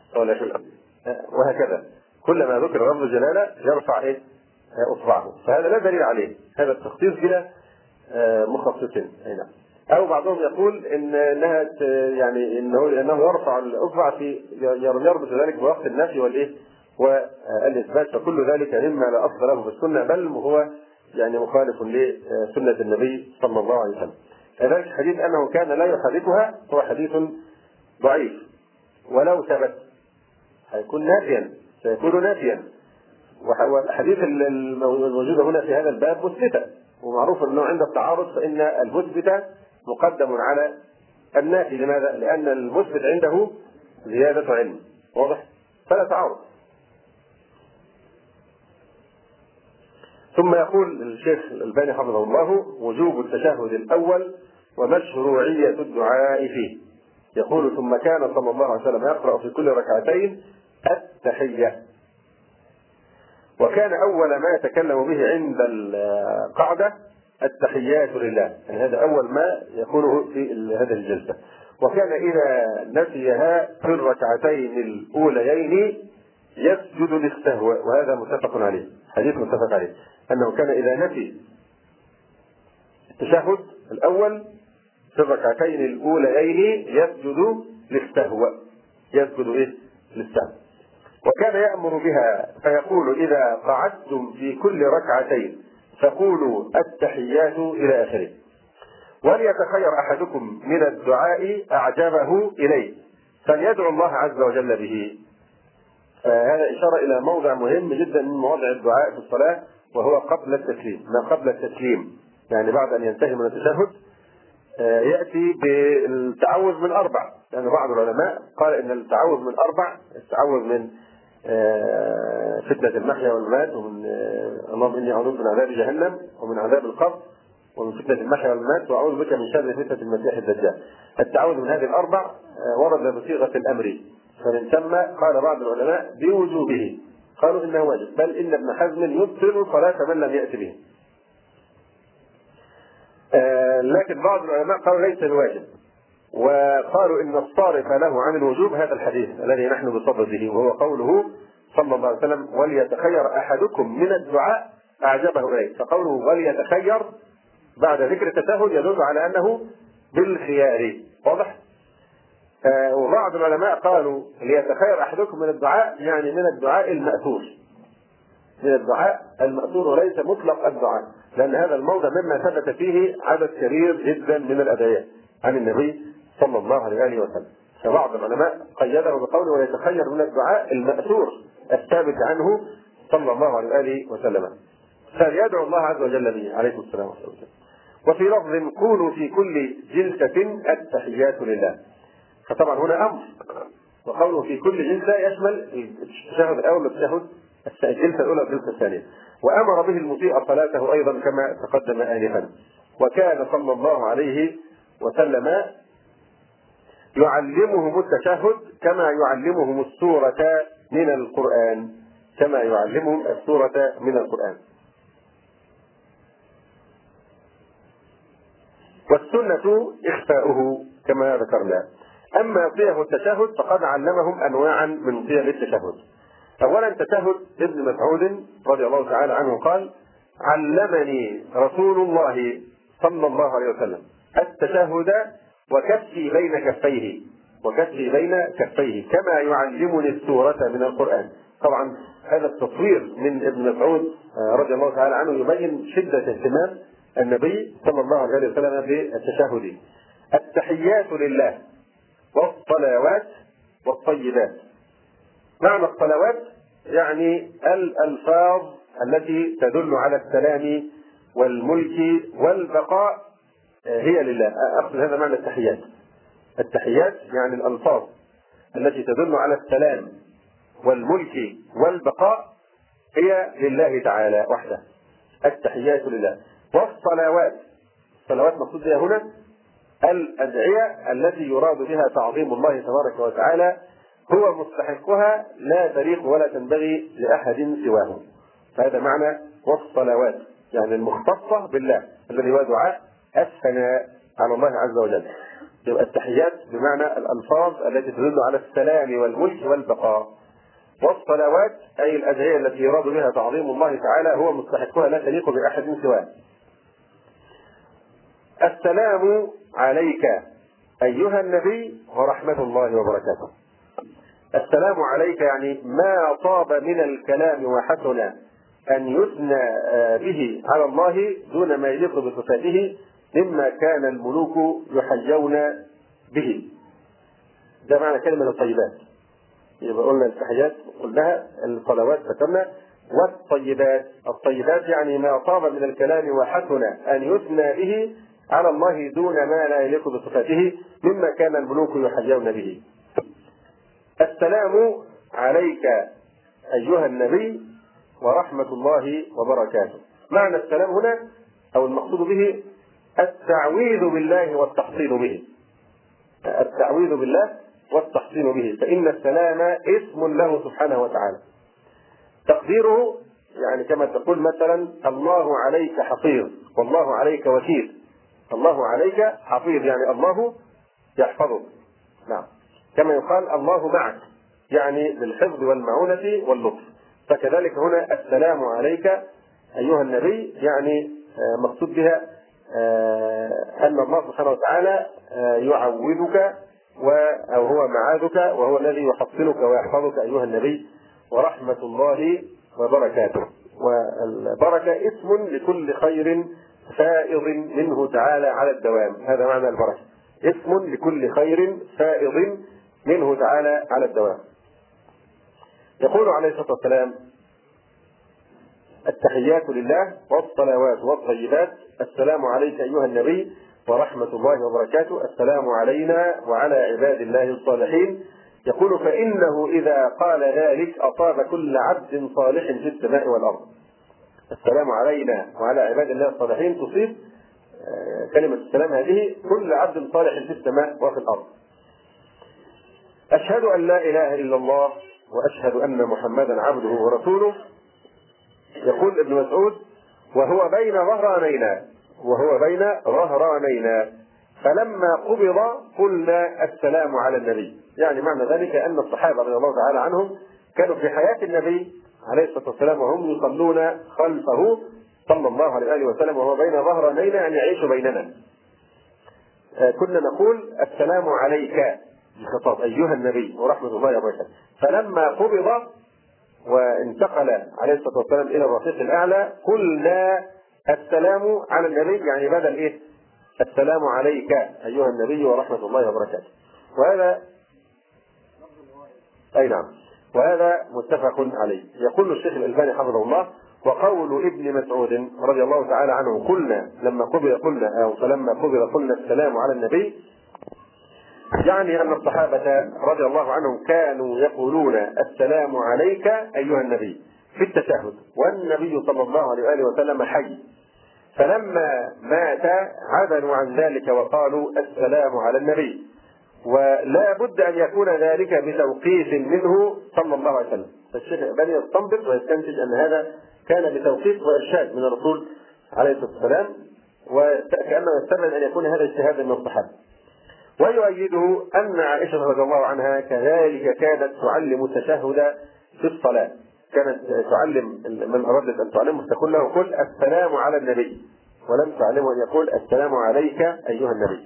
وهكذا، كلما ذكر لفظ الجلاله يرفع ايه؟ اصبعه. فهذا لا دليل عليه، هذا التخصيص بلا مخصصين. هنا او بعضهم يقول ان انها يعني انه انه يرفع الاصبع في يربط ذلك بوقت النفي والايه والاثبات، فكل ذلك مما لا اصل له في السنه، بل هو يعني مخالف لسنه النبي صلى الله عليه وسلم. كذلك حديث انه كان لا يحركها هو حديث ضعيف، ولو ثبت هيكون نافيا، سيكون نافيا. والحديث الموجوده هنا في هذا الباب مثبته، ومعروف انه عند التعارض فان المثبت مقدم على النافي. لماذا؟ لان المثبت عنده زياده علم، واضح؟ فلا تعارض. ثم يقول الشيخ الألباني حفظه الله: وجوب التشهد الاول ومشروعيه الدعاء فيه. يقول: ثم كان صلى الله عليه وسلم يقرأ في كل ركعتين التحيه، وكان أول ما يتكلم به عند القعدة التحيات لله، يعني هذا أول ما يقوله في هذه الجلسة. وكان إذا نسيها في الركعتين الأوليين يسجد يسجد للسهو، وهذا متفق عليه، حديث متفق عليه، أنه كان إذا نسي التشهد الأول في الركعتين الأوليين يسجد للسهو، يسجد إيه؟ للسهو. وكان يأمر بها فيقول إذا قعدتم في كل ركعتين فقولوا التحيات إلى آخره. وليتخير أحدكم من الدعاء أعجبه إليه فليدعو الله عز وجل به. فهذا إشارة إلى موضع مهم جدا من مواضع الدعاء في الصلاة، وهو قبل التسليم. ما قبل التسليم يعني بعد أن ينتهي من التشهد يأتي بالتعوذ من أربع، لأن يعني بعض العلماء قال إن التعوذ من أربع، التعوذ من فتنة المحيا والممات، ومن اللهم إني أعوذ من عذاب جهنم ومن عذاب القبر ومن فتنة المحيا والممات وأعوذ بك من شر فتنة المسيح الدجال. التعوذ من هذه الأربع ورد بصيغة الأمر، فمن ثم قال بعض العلماء بوجوبه، قالوا إنه واجب، بل إن ابن حزم يبطل صلاة من لم يأت به. آه لكن بعض العلماء قالوا ليس بواجب، وقالوا إن الصارف له عن الوجوب هذا الحديث الذي نحن بصدده، وهو قوله صلى الله عليه وسلم وليتخير أحدكم من الدعاء أعجبه إليه. فقوله وليتخير بعد ذكر التشهد يدل على أنه بالخيار، واضح؟ آه وبعض العلماء قالوا ليتخير أحدكم من الدعاء يعني من الدعاء المأثور، من الدعاء المأثور وليس مطلق الدعاء، لأن هذا الموضع مما ثبت فيه عدد كبير جدا من الأدعية عن النبي صلى الله عليه وسلم. فبعض العلماء قيده بقوله ويتخير من الدعاء المأثور الثابت عنه صلى الله عليه وسلم، فليدعو الله عز وجل به عليه السلام والسلام. وفي لفظ قولوا في كل جلسة التحيات لله، فطبعا هنا أمر، وقوله في كل جلسة يشمل التشهد الأول والتشهد الجلسة الأولى والجلسة الثانية، وأمر به المطيع صلاته أيضا كما تقدم آنفا. وكان صلى الله عليه وسلم يعلمهم التشهد كما يعلمهم السورة من القرآن، كما يعلمهم السورة من القرآن. والسنة إخفاؤه كما ذكرنا. أما صيغ التشهد فقد علمهم أنواعا من صيغ التشهد. أولا تشهد ابن مسعود رضي الله تعالى عنه قال علمني رسول الله صلى الله عليه وسلم التشهد وكفي بين كفيه، وكفي بين كفيه كما يعلمني السورة من القرآن. طبعا هذا التصوير من ابن مسعود رضي الله تعالى عنه يبين شدة اهتمام النبي صلى الله عليه وسلم بالتشهد. التحيات لله والصلوات والطيبات. معنى الصلوات يعني الألفاظ التي تدل على السلام والملك والبقاء هي لله. أقصد هذا معنى التحيات. التحيات يعني الألفاظ التي تدل على السلام والملك والبقاء هي لله تعالى وحده. التحيات لله. والصلوات، الصلوات مقصود بها هنا الأدعية التي يراد بها تعظيم الله تبارك وتعالى، هو مستحقها لا تليق ولا تنبغي لأحد سواه. فهذا معنى والصلوات، يعني المختصة بالله الذي هو دعاء الثناء على الله عز وجل. يبقى التحيات بمعنى الألفاظ التي تدل على السلام والملك والبقاء. والصلوات أي الأدعية التي يراد بها تعظيم الله تعالى هو مستحقها لا تليق بأحد سواه. السلام عليك أيها النبي ورحمة الله وبركاته. السلام عليك يعني ما طاب من الكلام وحسن أن يثنى به على الله دون ما يليق بصفاته مما كان الملوك يحيون به. ده معنى كلمة الطيبات. يبقى قلنا التحيات قلناها، الصلوات ذكرنا، والطيبات. الطيبات يعني ما طاب من الكلام وحسن أن يثنى به على الله دون ما لا يليق بصفاته مما كان الملوك يحيون به. السلام عليك أيها النبي ورحمة الله وبركاته. معنى السلام هنا أو المقصود به التعويذ بالله والتحصين به. التعويذ بالله والتحصين به، فإن السلام اسم له سبحانه وتعالى. تقديره يعني كما تقول مثلا الله عليك حفيظ والله عليك وكيل. الله عليك حفيظ يعني الله يحفظك. نعم. كما يقال الله معك يعني بالحفظ والمعونة واللطف. فكذلك هنا السلام عليك أيها النبي، يعني مقصود بها أن الله سبحانه وتعالى يعوذك أو هو معاذك، وهو الذي يحصنك ويحفظك أيها النبي، ورحمة الله وبركاته. والبركة اسم لكل خير فائض منه تعالى على الدوام، هذا معنى البركة، اسم لكل خير فائض منه تعالى على الدوام. يقول عليه الصلاة والسلام: التحيات لله والصلوات والطيبات، السلام عليك أيها النبي ورحمة الله وبركاته، السلام علينا وعلى عباد الله الصالحين. يقول: فإنه إذا قال ذلك أصاب كل عبد صالح في السماء والأرض. السلام علينا وعلى عباد الله الصالحين تصيب كلمة السلام هذه كل عبد صالح في السماء وفي الأرض. أشهد أن لا إله إلا الله وأشهد أن محمدا عبده ورسوله. يقول ابن مسعود: وهو بين ظهرانينا وهو بين ظهرانينا فلما قبض قلنا السلام على النبي. يعني معنى ذلك أن الصحابة رضي الله تعالى عنهم كانوا في حياة النبي عليه الصلاة والسلام وهم يصلون خلفه صلى الله عليه وسلم وهو بين ظهرانينا، أن يعيش بيننا. كنا نقول السلام عليك بخطاب أيها النبي ورحمة الله وبركاته. فلما قبض وانتقل عليه الصلاة والسلام إلى الرفيق الأعلى قلنا السلام على النبي، يعني بدل إيه؟ السلام عليك أيها النبي ورحمة الله وبركاته. وهذا أي نعم، وهذا متفق عليه. يقول الشيخ الألباني حفظه الله: وقول ابن مسعود رضي الله تعالى عنه قلنا لما قبل قلنا أو فلما قبل قلنا السلام على النبي، يعني أن الصحابة رضي الله عنهم كانوا يقولون السلام عليك أيها النبي في التشهد، والنبي صلى الله عليه وآله وسلم حي، فلما مات عدلوا عن ذلك وقالوا السلام على النبي. ولا بد أن يكون ذلك بتوقيت منه صلى الله عليه وسلم. فالشيخ الألباني يستنبط ويستنتج أن هذا كان بتوقيت وإرشاد من الرسول عليه الصلاة والسلام، وكأنه يستبعد أن يكون هذا اجتهادا من الصحابة. ويؤيده أن عائشة رضي الله عنها كذلك كانت تعلم التشهد في الصلاة، كانت تعلم من أرادت أن تعلمه تقول له: قل السلام على النبي، ولم تعلمه أن يقول السلام عليك أيها النبي.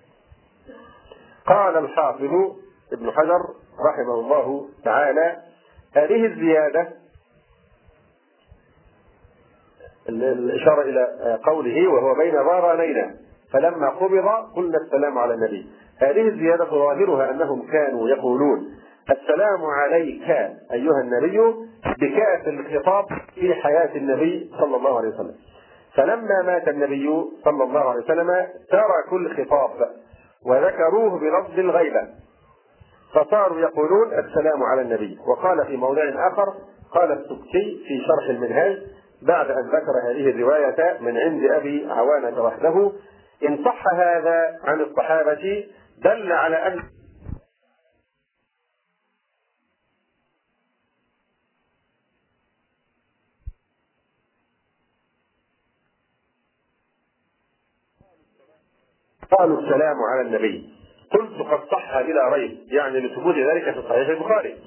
قال الحافظ ابن حجر رحمه الله تعالى: هذه الزيادة، الإشارة إلى قوله وهو بين ظهرانينا فلما قبض قلنا السلام على النبي، هذه الزيادة ظاهرها أنهم كانوا يقولون السلام عليك أيها النبي بكأس الخطاب في حياة النبي صلى الله عليه وسلم. فلما مات النبي صلى الله عليه وسلم تركوا الخطاب وذكروه بلفظ الغيبة، فصاروا يقولون السلام على النبي. وقال في موضع آخر، قال السبكي في شرح المنهاج بعد أن ذكر هذه الرواية من عند أبي عوانة وحده: إن صح هذا عن الصحابة دل على أن قالوا السلام على النبي. قلت: قد صح بلا ريب، يعني لثبوت ذلك في صحيح البخاري.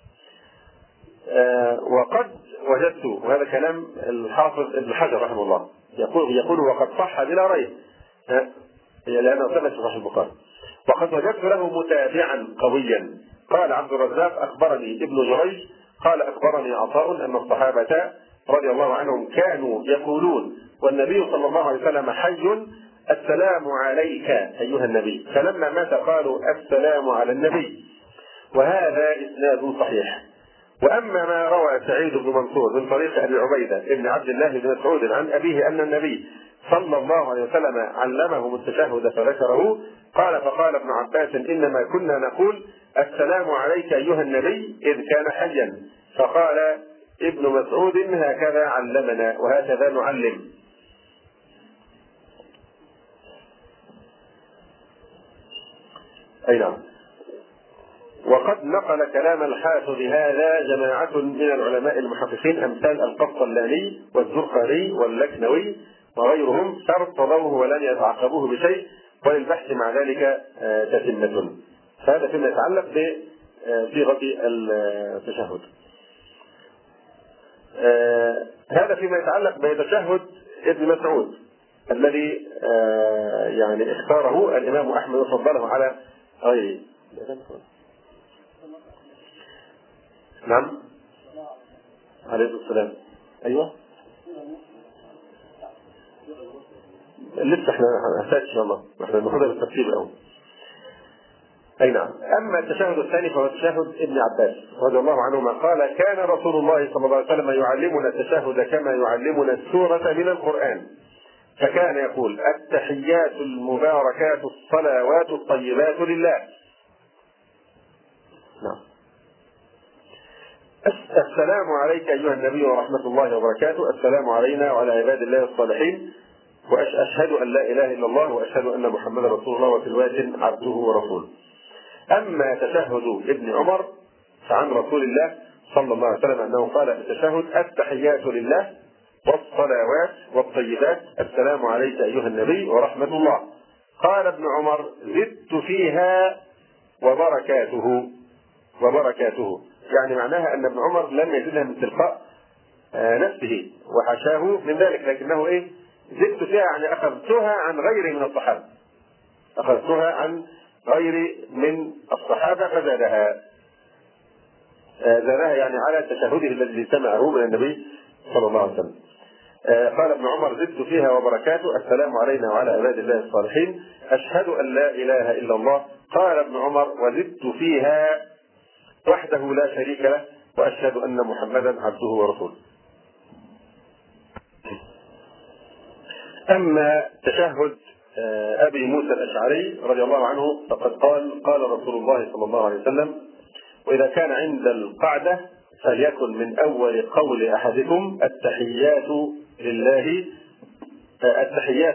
آه وقد وجدت، وهذا كلام الحافظ ابن حجر رحمه الله، يقول يقول وقد صح بلا ريب، آه لأنه ثبت في صحيح البخاري. وقد وجدت له متابعا قويا. قال عبد الرزاق: أخبرني ابن جريج قال أخبرني عطاء أن الصحابة رضي الله عنهم كانوا يقولون والنبي صلى الله عليه وسلم حي السلام عليك أيها النبي، فلما مات قالوا السلام على النبي. وهذا إسناد صحيح. وأما ما روى سعيد بن منصور من طريق أبي عبيدة بن عبد الله بن مسعود عن أبيه أن النبي صلى الله عليه وسلم علمهم التشهد فذكره، قال: فقال ابن عباس: إنما كنا نقول السلام عليك أيها النبي إذ كان حيا. فقال ابن مسعود: هكذا علمنا وهكذا نعلم. أي نعم. وقد نقل كلام الحافظ هذا جماعة من العلماء المحققين أمثال القسطلاني والزرقاني واللكنوي وغيرهم، فارتضوه ولم يتعقبوه بشيء، وللبحث مع ذلك تتمة. فهذا فيما يتعلق صيغة التشهد. هذا فيما يتعلق بتشهد ابن مسعود الذي يعني اختاره الإمام أحمد وفضله على غيره. نعم عليه السلام. أيوه لسه احنا هنحتاج ان شاء الله، احنا بناخدها بالترتيب الاول. اي نعم. اما التشهد الثاني فهو تشهد ابن عباس رضي الله عنهما قال: كان رسول الله صلى الله عليه وسلم يعلمنا التشهد كما يعلمنا السورة من القرآن، فكان يقول: التحيات المباركات الصلوات الطيبات لله. نعم. السلام عليك ايها النبي ورحمة الله وبركاته، السلام علينا وعلى عباد الله الصالحين، وأشهد أن لا إله إلا الله وأشهد أن محمدا رسول الله وفي الواد عبده ورسوله. أما تشهد ابن عمر فعن رسول الله صلى الله عليه وسلم أنه قال في التشهد: التحيات لله والصلوات والطيبات، السلام عليك أيها النبي ورحمة الله. قال ابن عمر: زدت فيها وبركاته وبركاته، يعني معناها أن ابن عمر لم يزدها من تلقاء نفسه وحاشاه من ذلك، لكنه إيه؟ زدت فيها يعني أخذتها عن غير من الصحابة، أخذتها عن غير من الصحابة فزادها، زادها يعني على تشهده الذي سمعه من النبي صلى الله عليه وسلم. قال ابن عمر: زدت فيها وبركاته، السلام علينا وعلى عباد الله الصالحين، أشهد أن لا إله إلا الله. قال ابن عمر: وزدت فيها وحده لا شريك له، وأشهد أن محمدا عبده ورسوله. أما تشهد أبي موسى الأشعري رضي الله عنه فقد قال: قال رسول الله صلى الله عليه وسلم: وإذا كان عند القعدة فليكن من أول قول أحدكم التحيات لله التحيات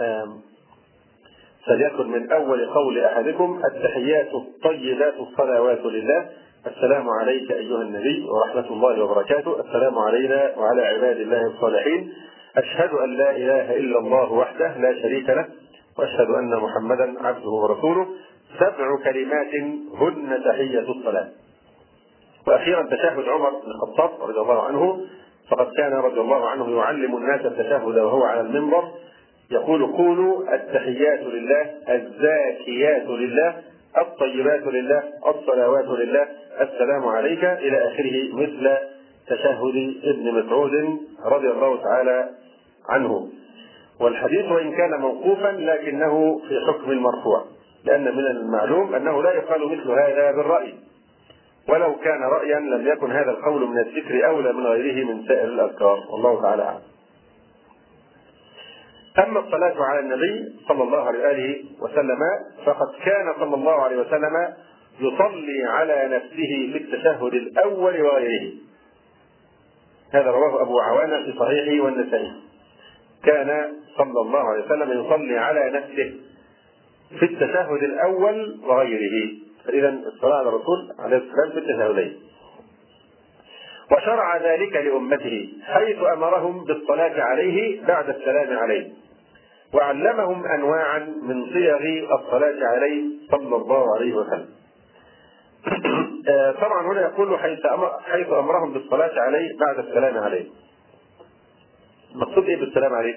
فليكن من أول قول أحدكم التحيات الطيبات الصلوات لله، السلام عليك أيها النبي ورحمة الله وبركاته، السلام علينا وعلى عباد الله الصالحين، أشهد أن لا إله إلا الله وحده لا شريك له، وأشهد أن محمدا عبده ورسوله، سبع كلمات هن تحية الصلاة. وأخيرا تشهد عمر بن الخطاب رضي الله عنه، فقد كان رضي الله عنه يعلم الناس التشهد وهو على المنبر، يقول: قولوا التحيات لله الزاكيات لله الطيبات لله الصلوات لله السلام عليك إلى آخره، مثل تشهد ابن مسعود رضي الله تعالى عنه. والحديث وإن كان موقوفا لكنه في حكم المرفوع، لأن من المعلوم أنه لا يقال مثل هذا بالرأي، ولو كان رأيا لم يكن هذا القول من الذكر أولى من غيره من سائر الأذكار، والله تعالى أعلم. أما الصلاة على النبي صلى الله عليه وآله وسلم فقد كان صلى الله عليه وسلم يصلي على نفسه في التشهد الأول وغيره. هذا رواه أبو عوانة في صحيحه والنسائي. كان صلى الله عليه وسلم يصلي على نفسه في التشهد الأول وغيره، فإذا الصلاة على الرسول عليه السلام في التشهدين. وشرع ذلك لأمته حيث أمرهم بالصلاة عليه بعد السلام عليه، وعلمهم أنواعا من صيغ الصلاة عليه صلى الله عليه وسلم. طبعا هنا يقول حيث أمرهم بالصلاة عليه بعد السلام عليه. المقصود إيه بالسلام عليه؟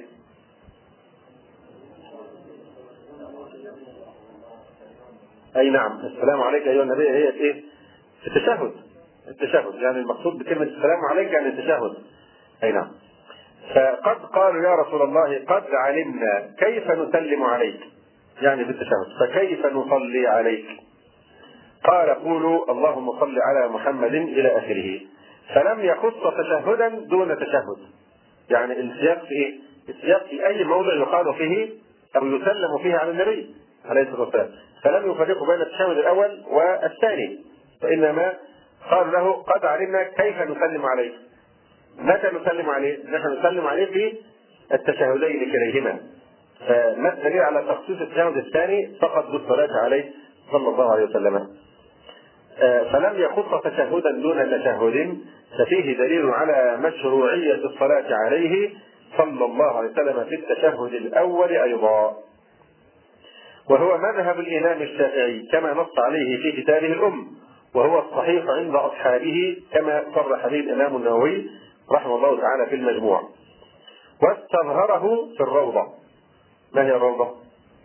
أي نعم، السلام عليك أيها النبي هي إيه؟ التشهد. التشهد يعني المقصود بكلمة السلام عليك يعني التشهد. أي نعم. فقد قالوا: يا رسول الله قد علمنا كيف نسلم عليك، يعني في التشهد، فكيف نصلي عليك؟ قال: قولوا اللهم صل على محمد إلى آخره. فلم يخص تشهدا دون تشهد، يعني السياق في إيه؟ السياق في أي موضع يقال فيه أو يسلم فيه على النبي عليه الصلاة والسلام، فلم يفرقوا بين التشهد الأول والثاني، وإنما قال له: قد علمنا كيف نسلم عليك. متى نسلم عليه؟ نحن نسلم عليه في التشهدين كليهما. فما الدليل على تخصيص التشهد الثاني فقط بالصلاة عليه صلى الله عليه وسلم؟ فلم يخص تشهدا دون تشهد، ففيه دليل على مشروعية الصلاة عليه صلى الله عليه وسلم في التشهد الأول أيضا، وهو مذهب الإمام الشافعي كما نص عليه في كتابه الأم، وهو الصحيح عند أصحابه كما صرح به الإمام النووي رحمه الله تعالى في المجموع، واستظهره في الروضة. ما هي الروضة؟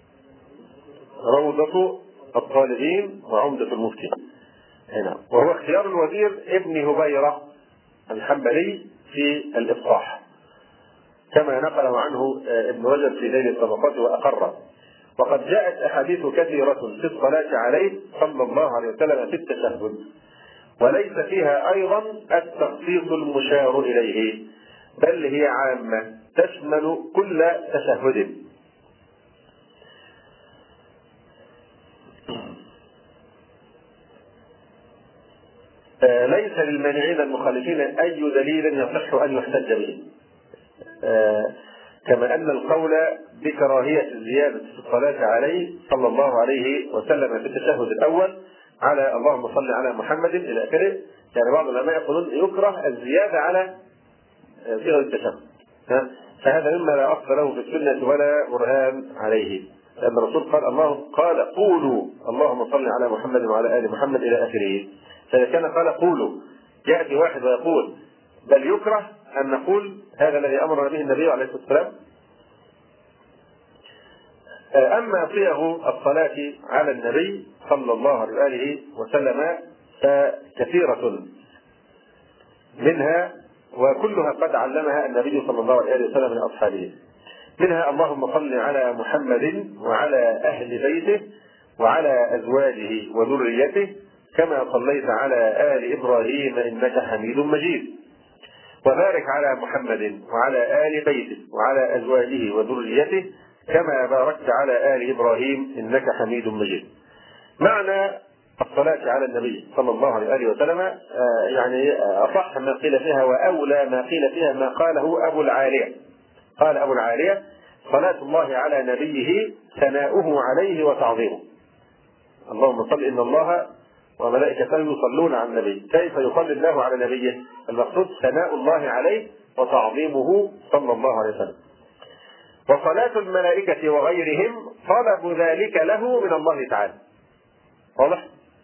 روضة الطالبين وعمدة المفتي هنا، وهو اختيار الوزير ابن هبيرة الحنبلي في الإفصاح كما نقله عنه ابن رجب في ذيل الطبقات وأقره. وقد جاءت أحاديث كثيرة في الصلاة عليه صلى الله عليه وسلم في التشهد، وليس فيها أيضا التخصيص المشار إليه، بل هي عامة تشمل كل تشهد. آه ليس للمانعين المخالفين أي دليل يصح أن يحتج به، آه كما أن القول بكراهية الزيادة في الصلاة عليه صلى الله عليه وسلم في التشهد الأول على اللهم صل على محمد إلى آخره، يعني بعض العلماء يقولون يكره الزيادة على صيغة التشهد، فهذا مما لا أصل له في السنة ولا برهان عليه، لأن الرسول قال الله قال قولوا اللهم صل على محمد وعلى آل محمد إلى آخره. فإذا كان قال قولوا يأتي واحد ويقول بل يكره أن نقول هذا الذي أمر به النبي عليه الصلاة والسلام. أما صيغ الصلاة على النبي صلى الله عليه وآله وسلم فكثيرة منها وكلها قد علمها النبي صلى الله عليه وسلم لأصحابه، منها اللهم صل على محمد وعلى أهل بيته وعلى أزواجه وذريته كما صليت على آل إبراهيم إنك حميد مجيد، وبارك على محمد وعلى آل بيته وعلى أزواجه وذريته كما باركت على آل إبراهيم إنك حميد مجيد. معنى الصلاة على النبي صلى الله عليه وسلم يعني أصح ما قيل فيها وأولى ما قيل فيها ما قاله أبو العالية. قال أبو العالية صلاة الله على نبيه ثناؤه عليه وتعظيمه. اللهم صل إن الله وملائكته يصلون على النبي، كيف يصلي الله على نبيه؟ المقصود ثناء الله عليه وتعظيمه صلى الله عليه وسلم. وصلاة الملائكة وغيرهم طلب ذلك له من الله تعالى، واضح؟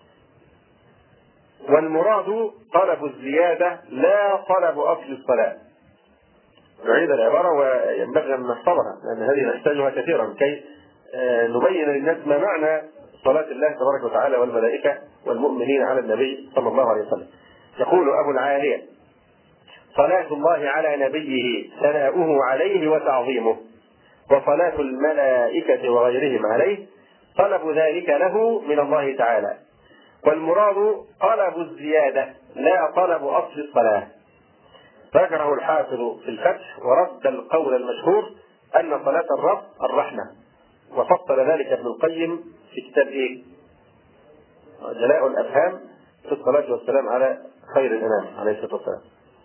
والمراد طلب الزيادة لا طلب أصل الصلاة. نعيد العبارة وينبغي أن نحفظها لأن هذه نحتاجها كثيرا كي نبين للناس ما معنى صلاة الله تبارك وتعالى والملائكة والمؤمنين على النبي صلى الله عليه وسلم. يقول أبو العالية صلاة الله على نبيه ثناؤه عليه وتعظيمه، وصلاة الملائكة وغيرهم عليه طلب ذلك له من الله تعالى، والمراد طلب الزيادة لا طلب أصل الصلاة. ذكره الحافظ في الفتح ورد القول المشهور أن صلاة الرب الرحمة، وفصل ذلك ابن القيم في كتاب إيه؟ جلاء الأفهام في الصلاة والسلام على خير الأنام عليه الصلاة والسلام.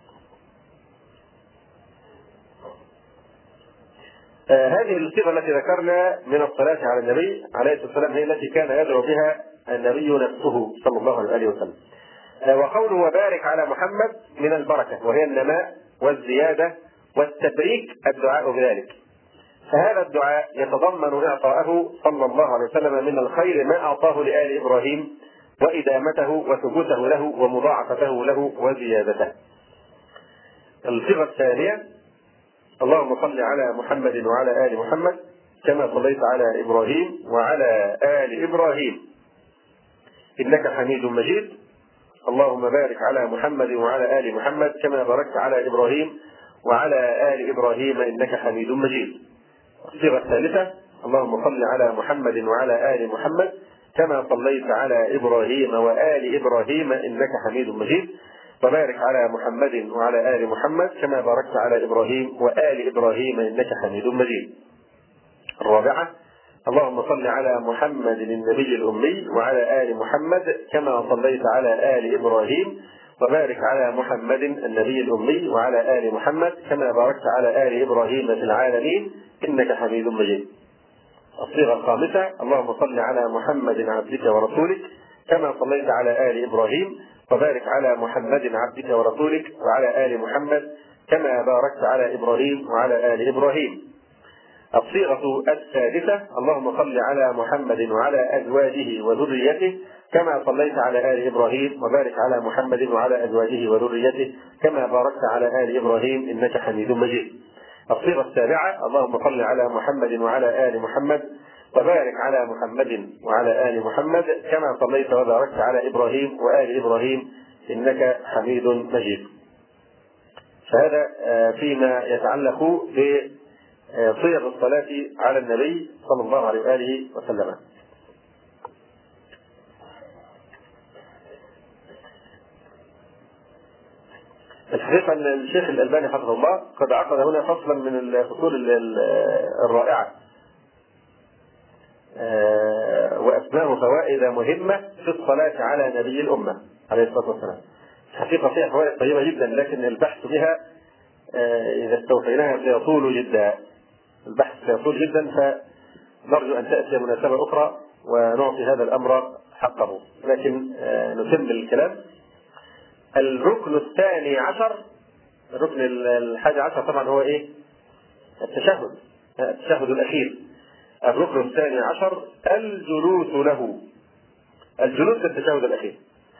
آه هذه الصيغة التي ذكرنا من الصلاة على النبي عليه الصلاة والسلام هي التي كان يدعو بها النبي نفسه صلى الله عليه وسلم. آه وقوله وبارك على محمد من البركة وهي النماء والزيادة والتبريك الدعاء بذلك، فهذا الدعاء يتضمن إعطاءه صلى الله عليه وسلم من الخير ما أعطاه لآل إبراهيم وإدامته وثبوته له ومضاعفته له وزيادته. الصيغة الثانية اللهم صل على محمد وعلى آل محمد كما صليت على إبراهيم وعلى آل إبراهيم إنك حميد مجيد، اللهم بارك على محمد وعلى آل محمد كما باركت على إبراهيم وعلى آل إبراهيم إنك حميد مجيد. الصيغة الثالثة اللهم صل على محمد وعلى آل محمد كما صليت على إبراهيم وآل إبراهيم إنك حميد مجيد، وبارك على محمد وعلى آل محمد كما باركت على إبراهيم وآل إبراهيم إنك حميد مجيد. الرابعة اللهم صل على محمد النبي الأمي وعلى آل محمد كما صليت على آل إبراهيم، وبارك على محمد النبي الأمي وعلى آل محمد كما باركت على آل إبراهيم في العالمين إنك حميد مجيد. الصيغة الخامسة اللهم صل على محمد عبدك ورسولك كما صليت على آل إبراهيم، وبارك على محمد عبدك ورسولك وعلى آل محمد كما باركت على إبراهيم وعلى آل إبراهيم. الصيغة السادسة اللهم صل على محمد وعلى أزواجه وذريته كما صليت على آل إبراهيم وبارك على محمد وعلى أزواجه وذريته كما باركت على آل إبراهيم إنك حميد مجيد. الصيغة السابعة: اللهم صل على محمد وعلى آل محمد وبارك على محمد وعلى آل محمد كما صليت وباركت على إبراهيم وآل إبراهيم إنك حميد مجيد. فهذا فيما يتعلق بصيغ الصلاة على النبي صلى الله عليه وآله وسلم. الحقيقة أن الشيخ الألباني حفظه الله قد عقد هنا فصلا من الفصول الرائعة وأسماه فوائد مهمة في الصلاة على نبي الأمة عليه الصلاة والسلام. الحقيقة فيها فوائد طيبة جدا، لكن البحث بها إذا استوفيناها سيطول جدا، البحث سيطول جدا، فنرجو أن تأتي مناسبة أخرى ونعطي هذا الأمر حقه. لكن نكمل الكلام. الركن الثاني عشر، الركن الحادي عشر طبعا هو إيه؟ التشهد، التشهد الأخير. الركن الثاني عشر الجلوس له، الجلوس للتشهد الأخير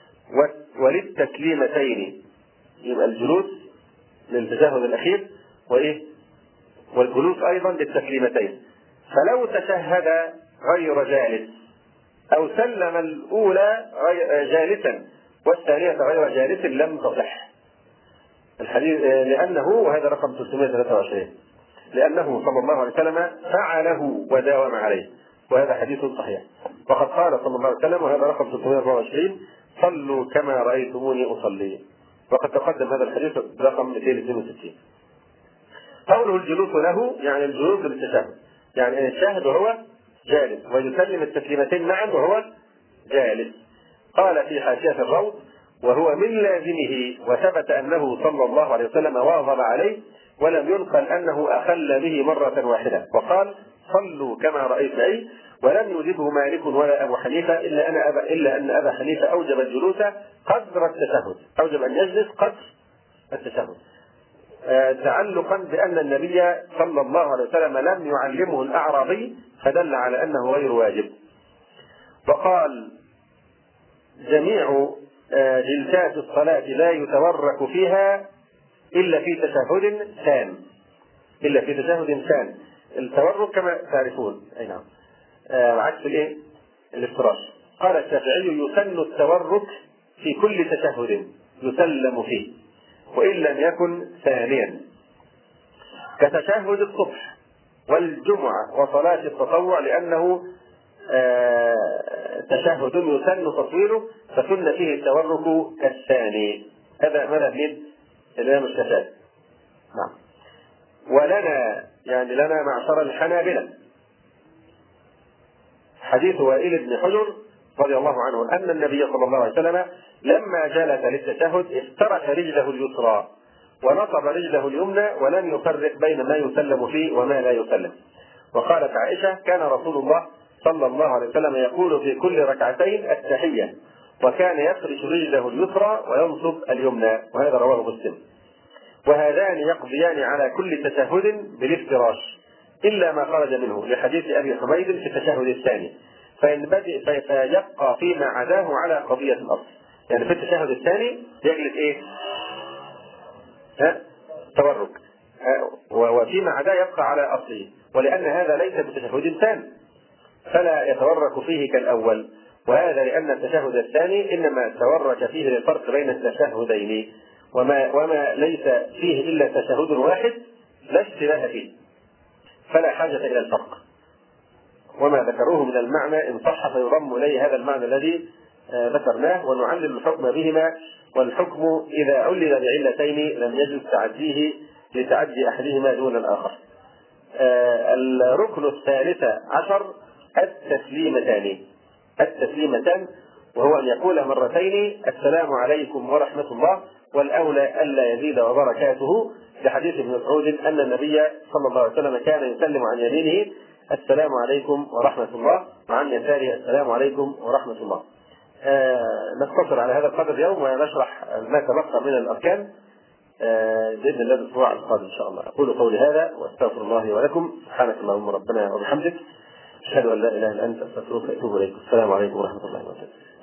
وللتكليمتين. يبقى الجلوس للتشهد الأخير وإيه؟ والجلوس أيضا للتكليمتين. فلو تشهد غير جالس أو سلم الأولى جالسا والثانية غير جالس لم تصح الحديث، لأنه وهذا رقم ثلاثمائة وثلاثة وعشرين، لأنه صلى الله عليه وسلم فعله وداوم عليه، وهذا حديث صحيح. وقد قال صلى الله عليه وسلم، وهذا رقم ثلاثمائة وأربعة وعشرين: صلوا كما رأيتموني أصلي. وقد تقدم هذا الحديث رقم مئتين واثنين وستين. قوله الجلوس له يعني الجلوس للتشهد، يعني الشاهد وهو جالس ويسلم التسليمتين معا وهو جالس. قال في حاشية الروض: وهو من لازمه، وثبت أنه صلى الله عليه وسلم واظب عليه ولم ينقل أنه أخل به مرة واحدة. وقال: صلوا كما رأيتني، ولم يوجبه مالك ولا أبو حنيفة إلا أن أبا إلا أن أبا حنيفة أوجب الجلوس قدر التشهد، أوجب أن يجلس قدر التشهد، آه تعلقا بأن النبي صلى الله عليه وسلم لم يعلمه الأعرابي، فدل على أنه غير واجب. وقال: جميع آه جلسات الصلاة لا يتورك فيها إلا في تشهد ثان، إلا في تشهد ثان. التورك كما تعرفون أي نعم آه عكس الايه؟ الافتراش. قال الشافعي: يسن التورك في كل تشهد يسلم فيه وإن لم يكن ثانيا، كتشهد الصبح والجمعة وصلاة التطوع، لأنه آه تشهد يسن تصويره فسن فيه التورك كالثاني. هذا مذهب من الإمام الشافعي. نعم. ولنا يعني لنا معشر الحنابلة حديث وائل بن حجر رضي الله عنه أن النبي صلى الله عليه وسلم لما جلس للتشهد افترش رجله اليسرى ونصب رجله اليمنى ولم يفرق بين ما يسلم فيه وما لا يسلم. وقالت عائشة: كان رسول الله صلى الله عليه وسلم يقول في كل ركعتين التحية، وكان يفرش رجله اليسرى وينصب اليمنى، وهذا رواه مسلم. وهذان يقضيان على كل تشهد بالافتراش إلا ما خرج منه، لحديث أبي حميد في التشهد الثاني، فإن بدأ فيبقى فيما عداه على قضية الأصل. يعني في التشهد الثاني يجلس إيه؟ ها؟ تورك، وفيما عداه يبقى على أصله، ولأن هذا ليس بتشهد ثاني فلا يتورك فيه كالأول، وهذا لأن التشهد الثاني إنما تورك فيه للفرق بين التشهدين، وما, وما ليس فيه إلا تشهد واحد لا اشتباه فيه، فلا حاجة إلى الفرق. وما ذكروه من المعنى إن صح فيضم إليه هذا المعنى الذي آه ذكرناه، ونعلل الحكم بهما، والحكم إذا علل بعلتين لم يجد تعديه لتعدي أحدهما دون الآخر. آه الركن الثالث عشر التسليمتان، التسليمتان وهو أن يقول مرتين السلام عليكم ورحمة الله، والأولى ألا يزيد وبركاته، لحديث ابن مسعود أن النبي صلى الله عليه وسلم كان يسلم عن يمينه السلام عليكم ورحمة الله، وعن يساره السلام عليكم ورحمة الله. آه نقتصر على هذا القدر اليوم ونشرح ما تبقى من الأركان آه بإذن الله الأسبوع القادم إن شاء الله. أقول قولي هذا وأستغفر الله ولكم. سبحانك اللهم ربنا وبحمدك، أشهد أن لا إله إلا أنت، أستغفرك وأتوب إليك. السلام عليكم ورحمة الله وبركاته.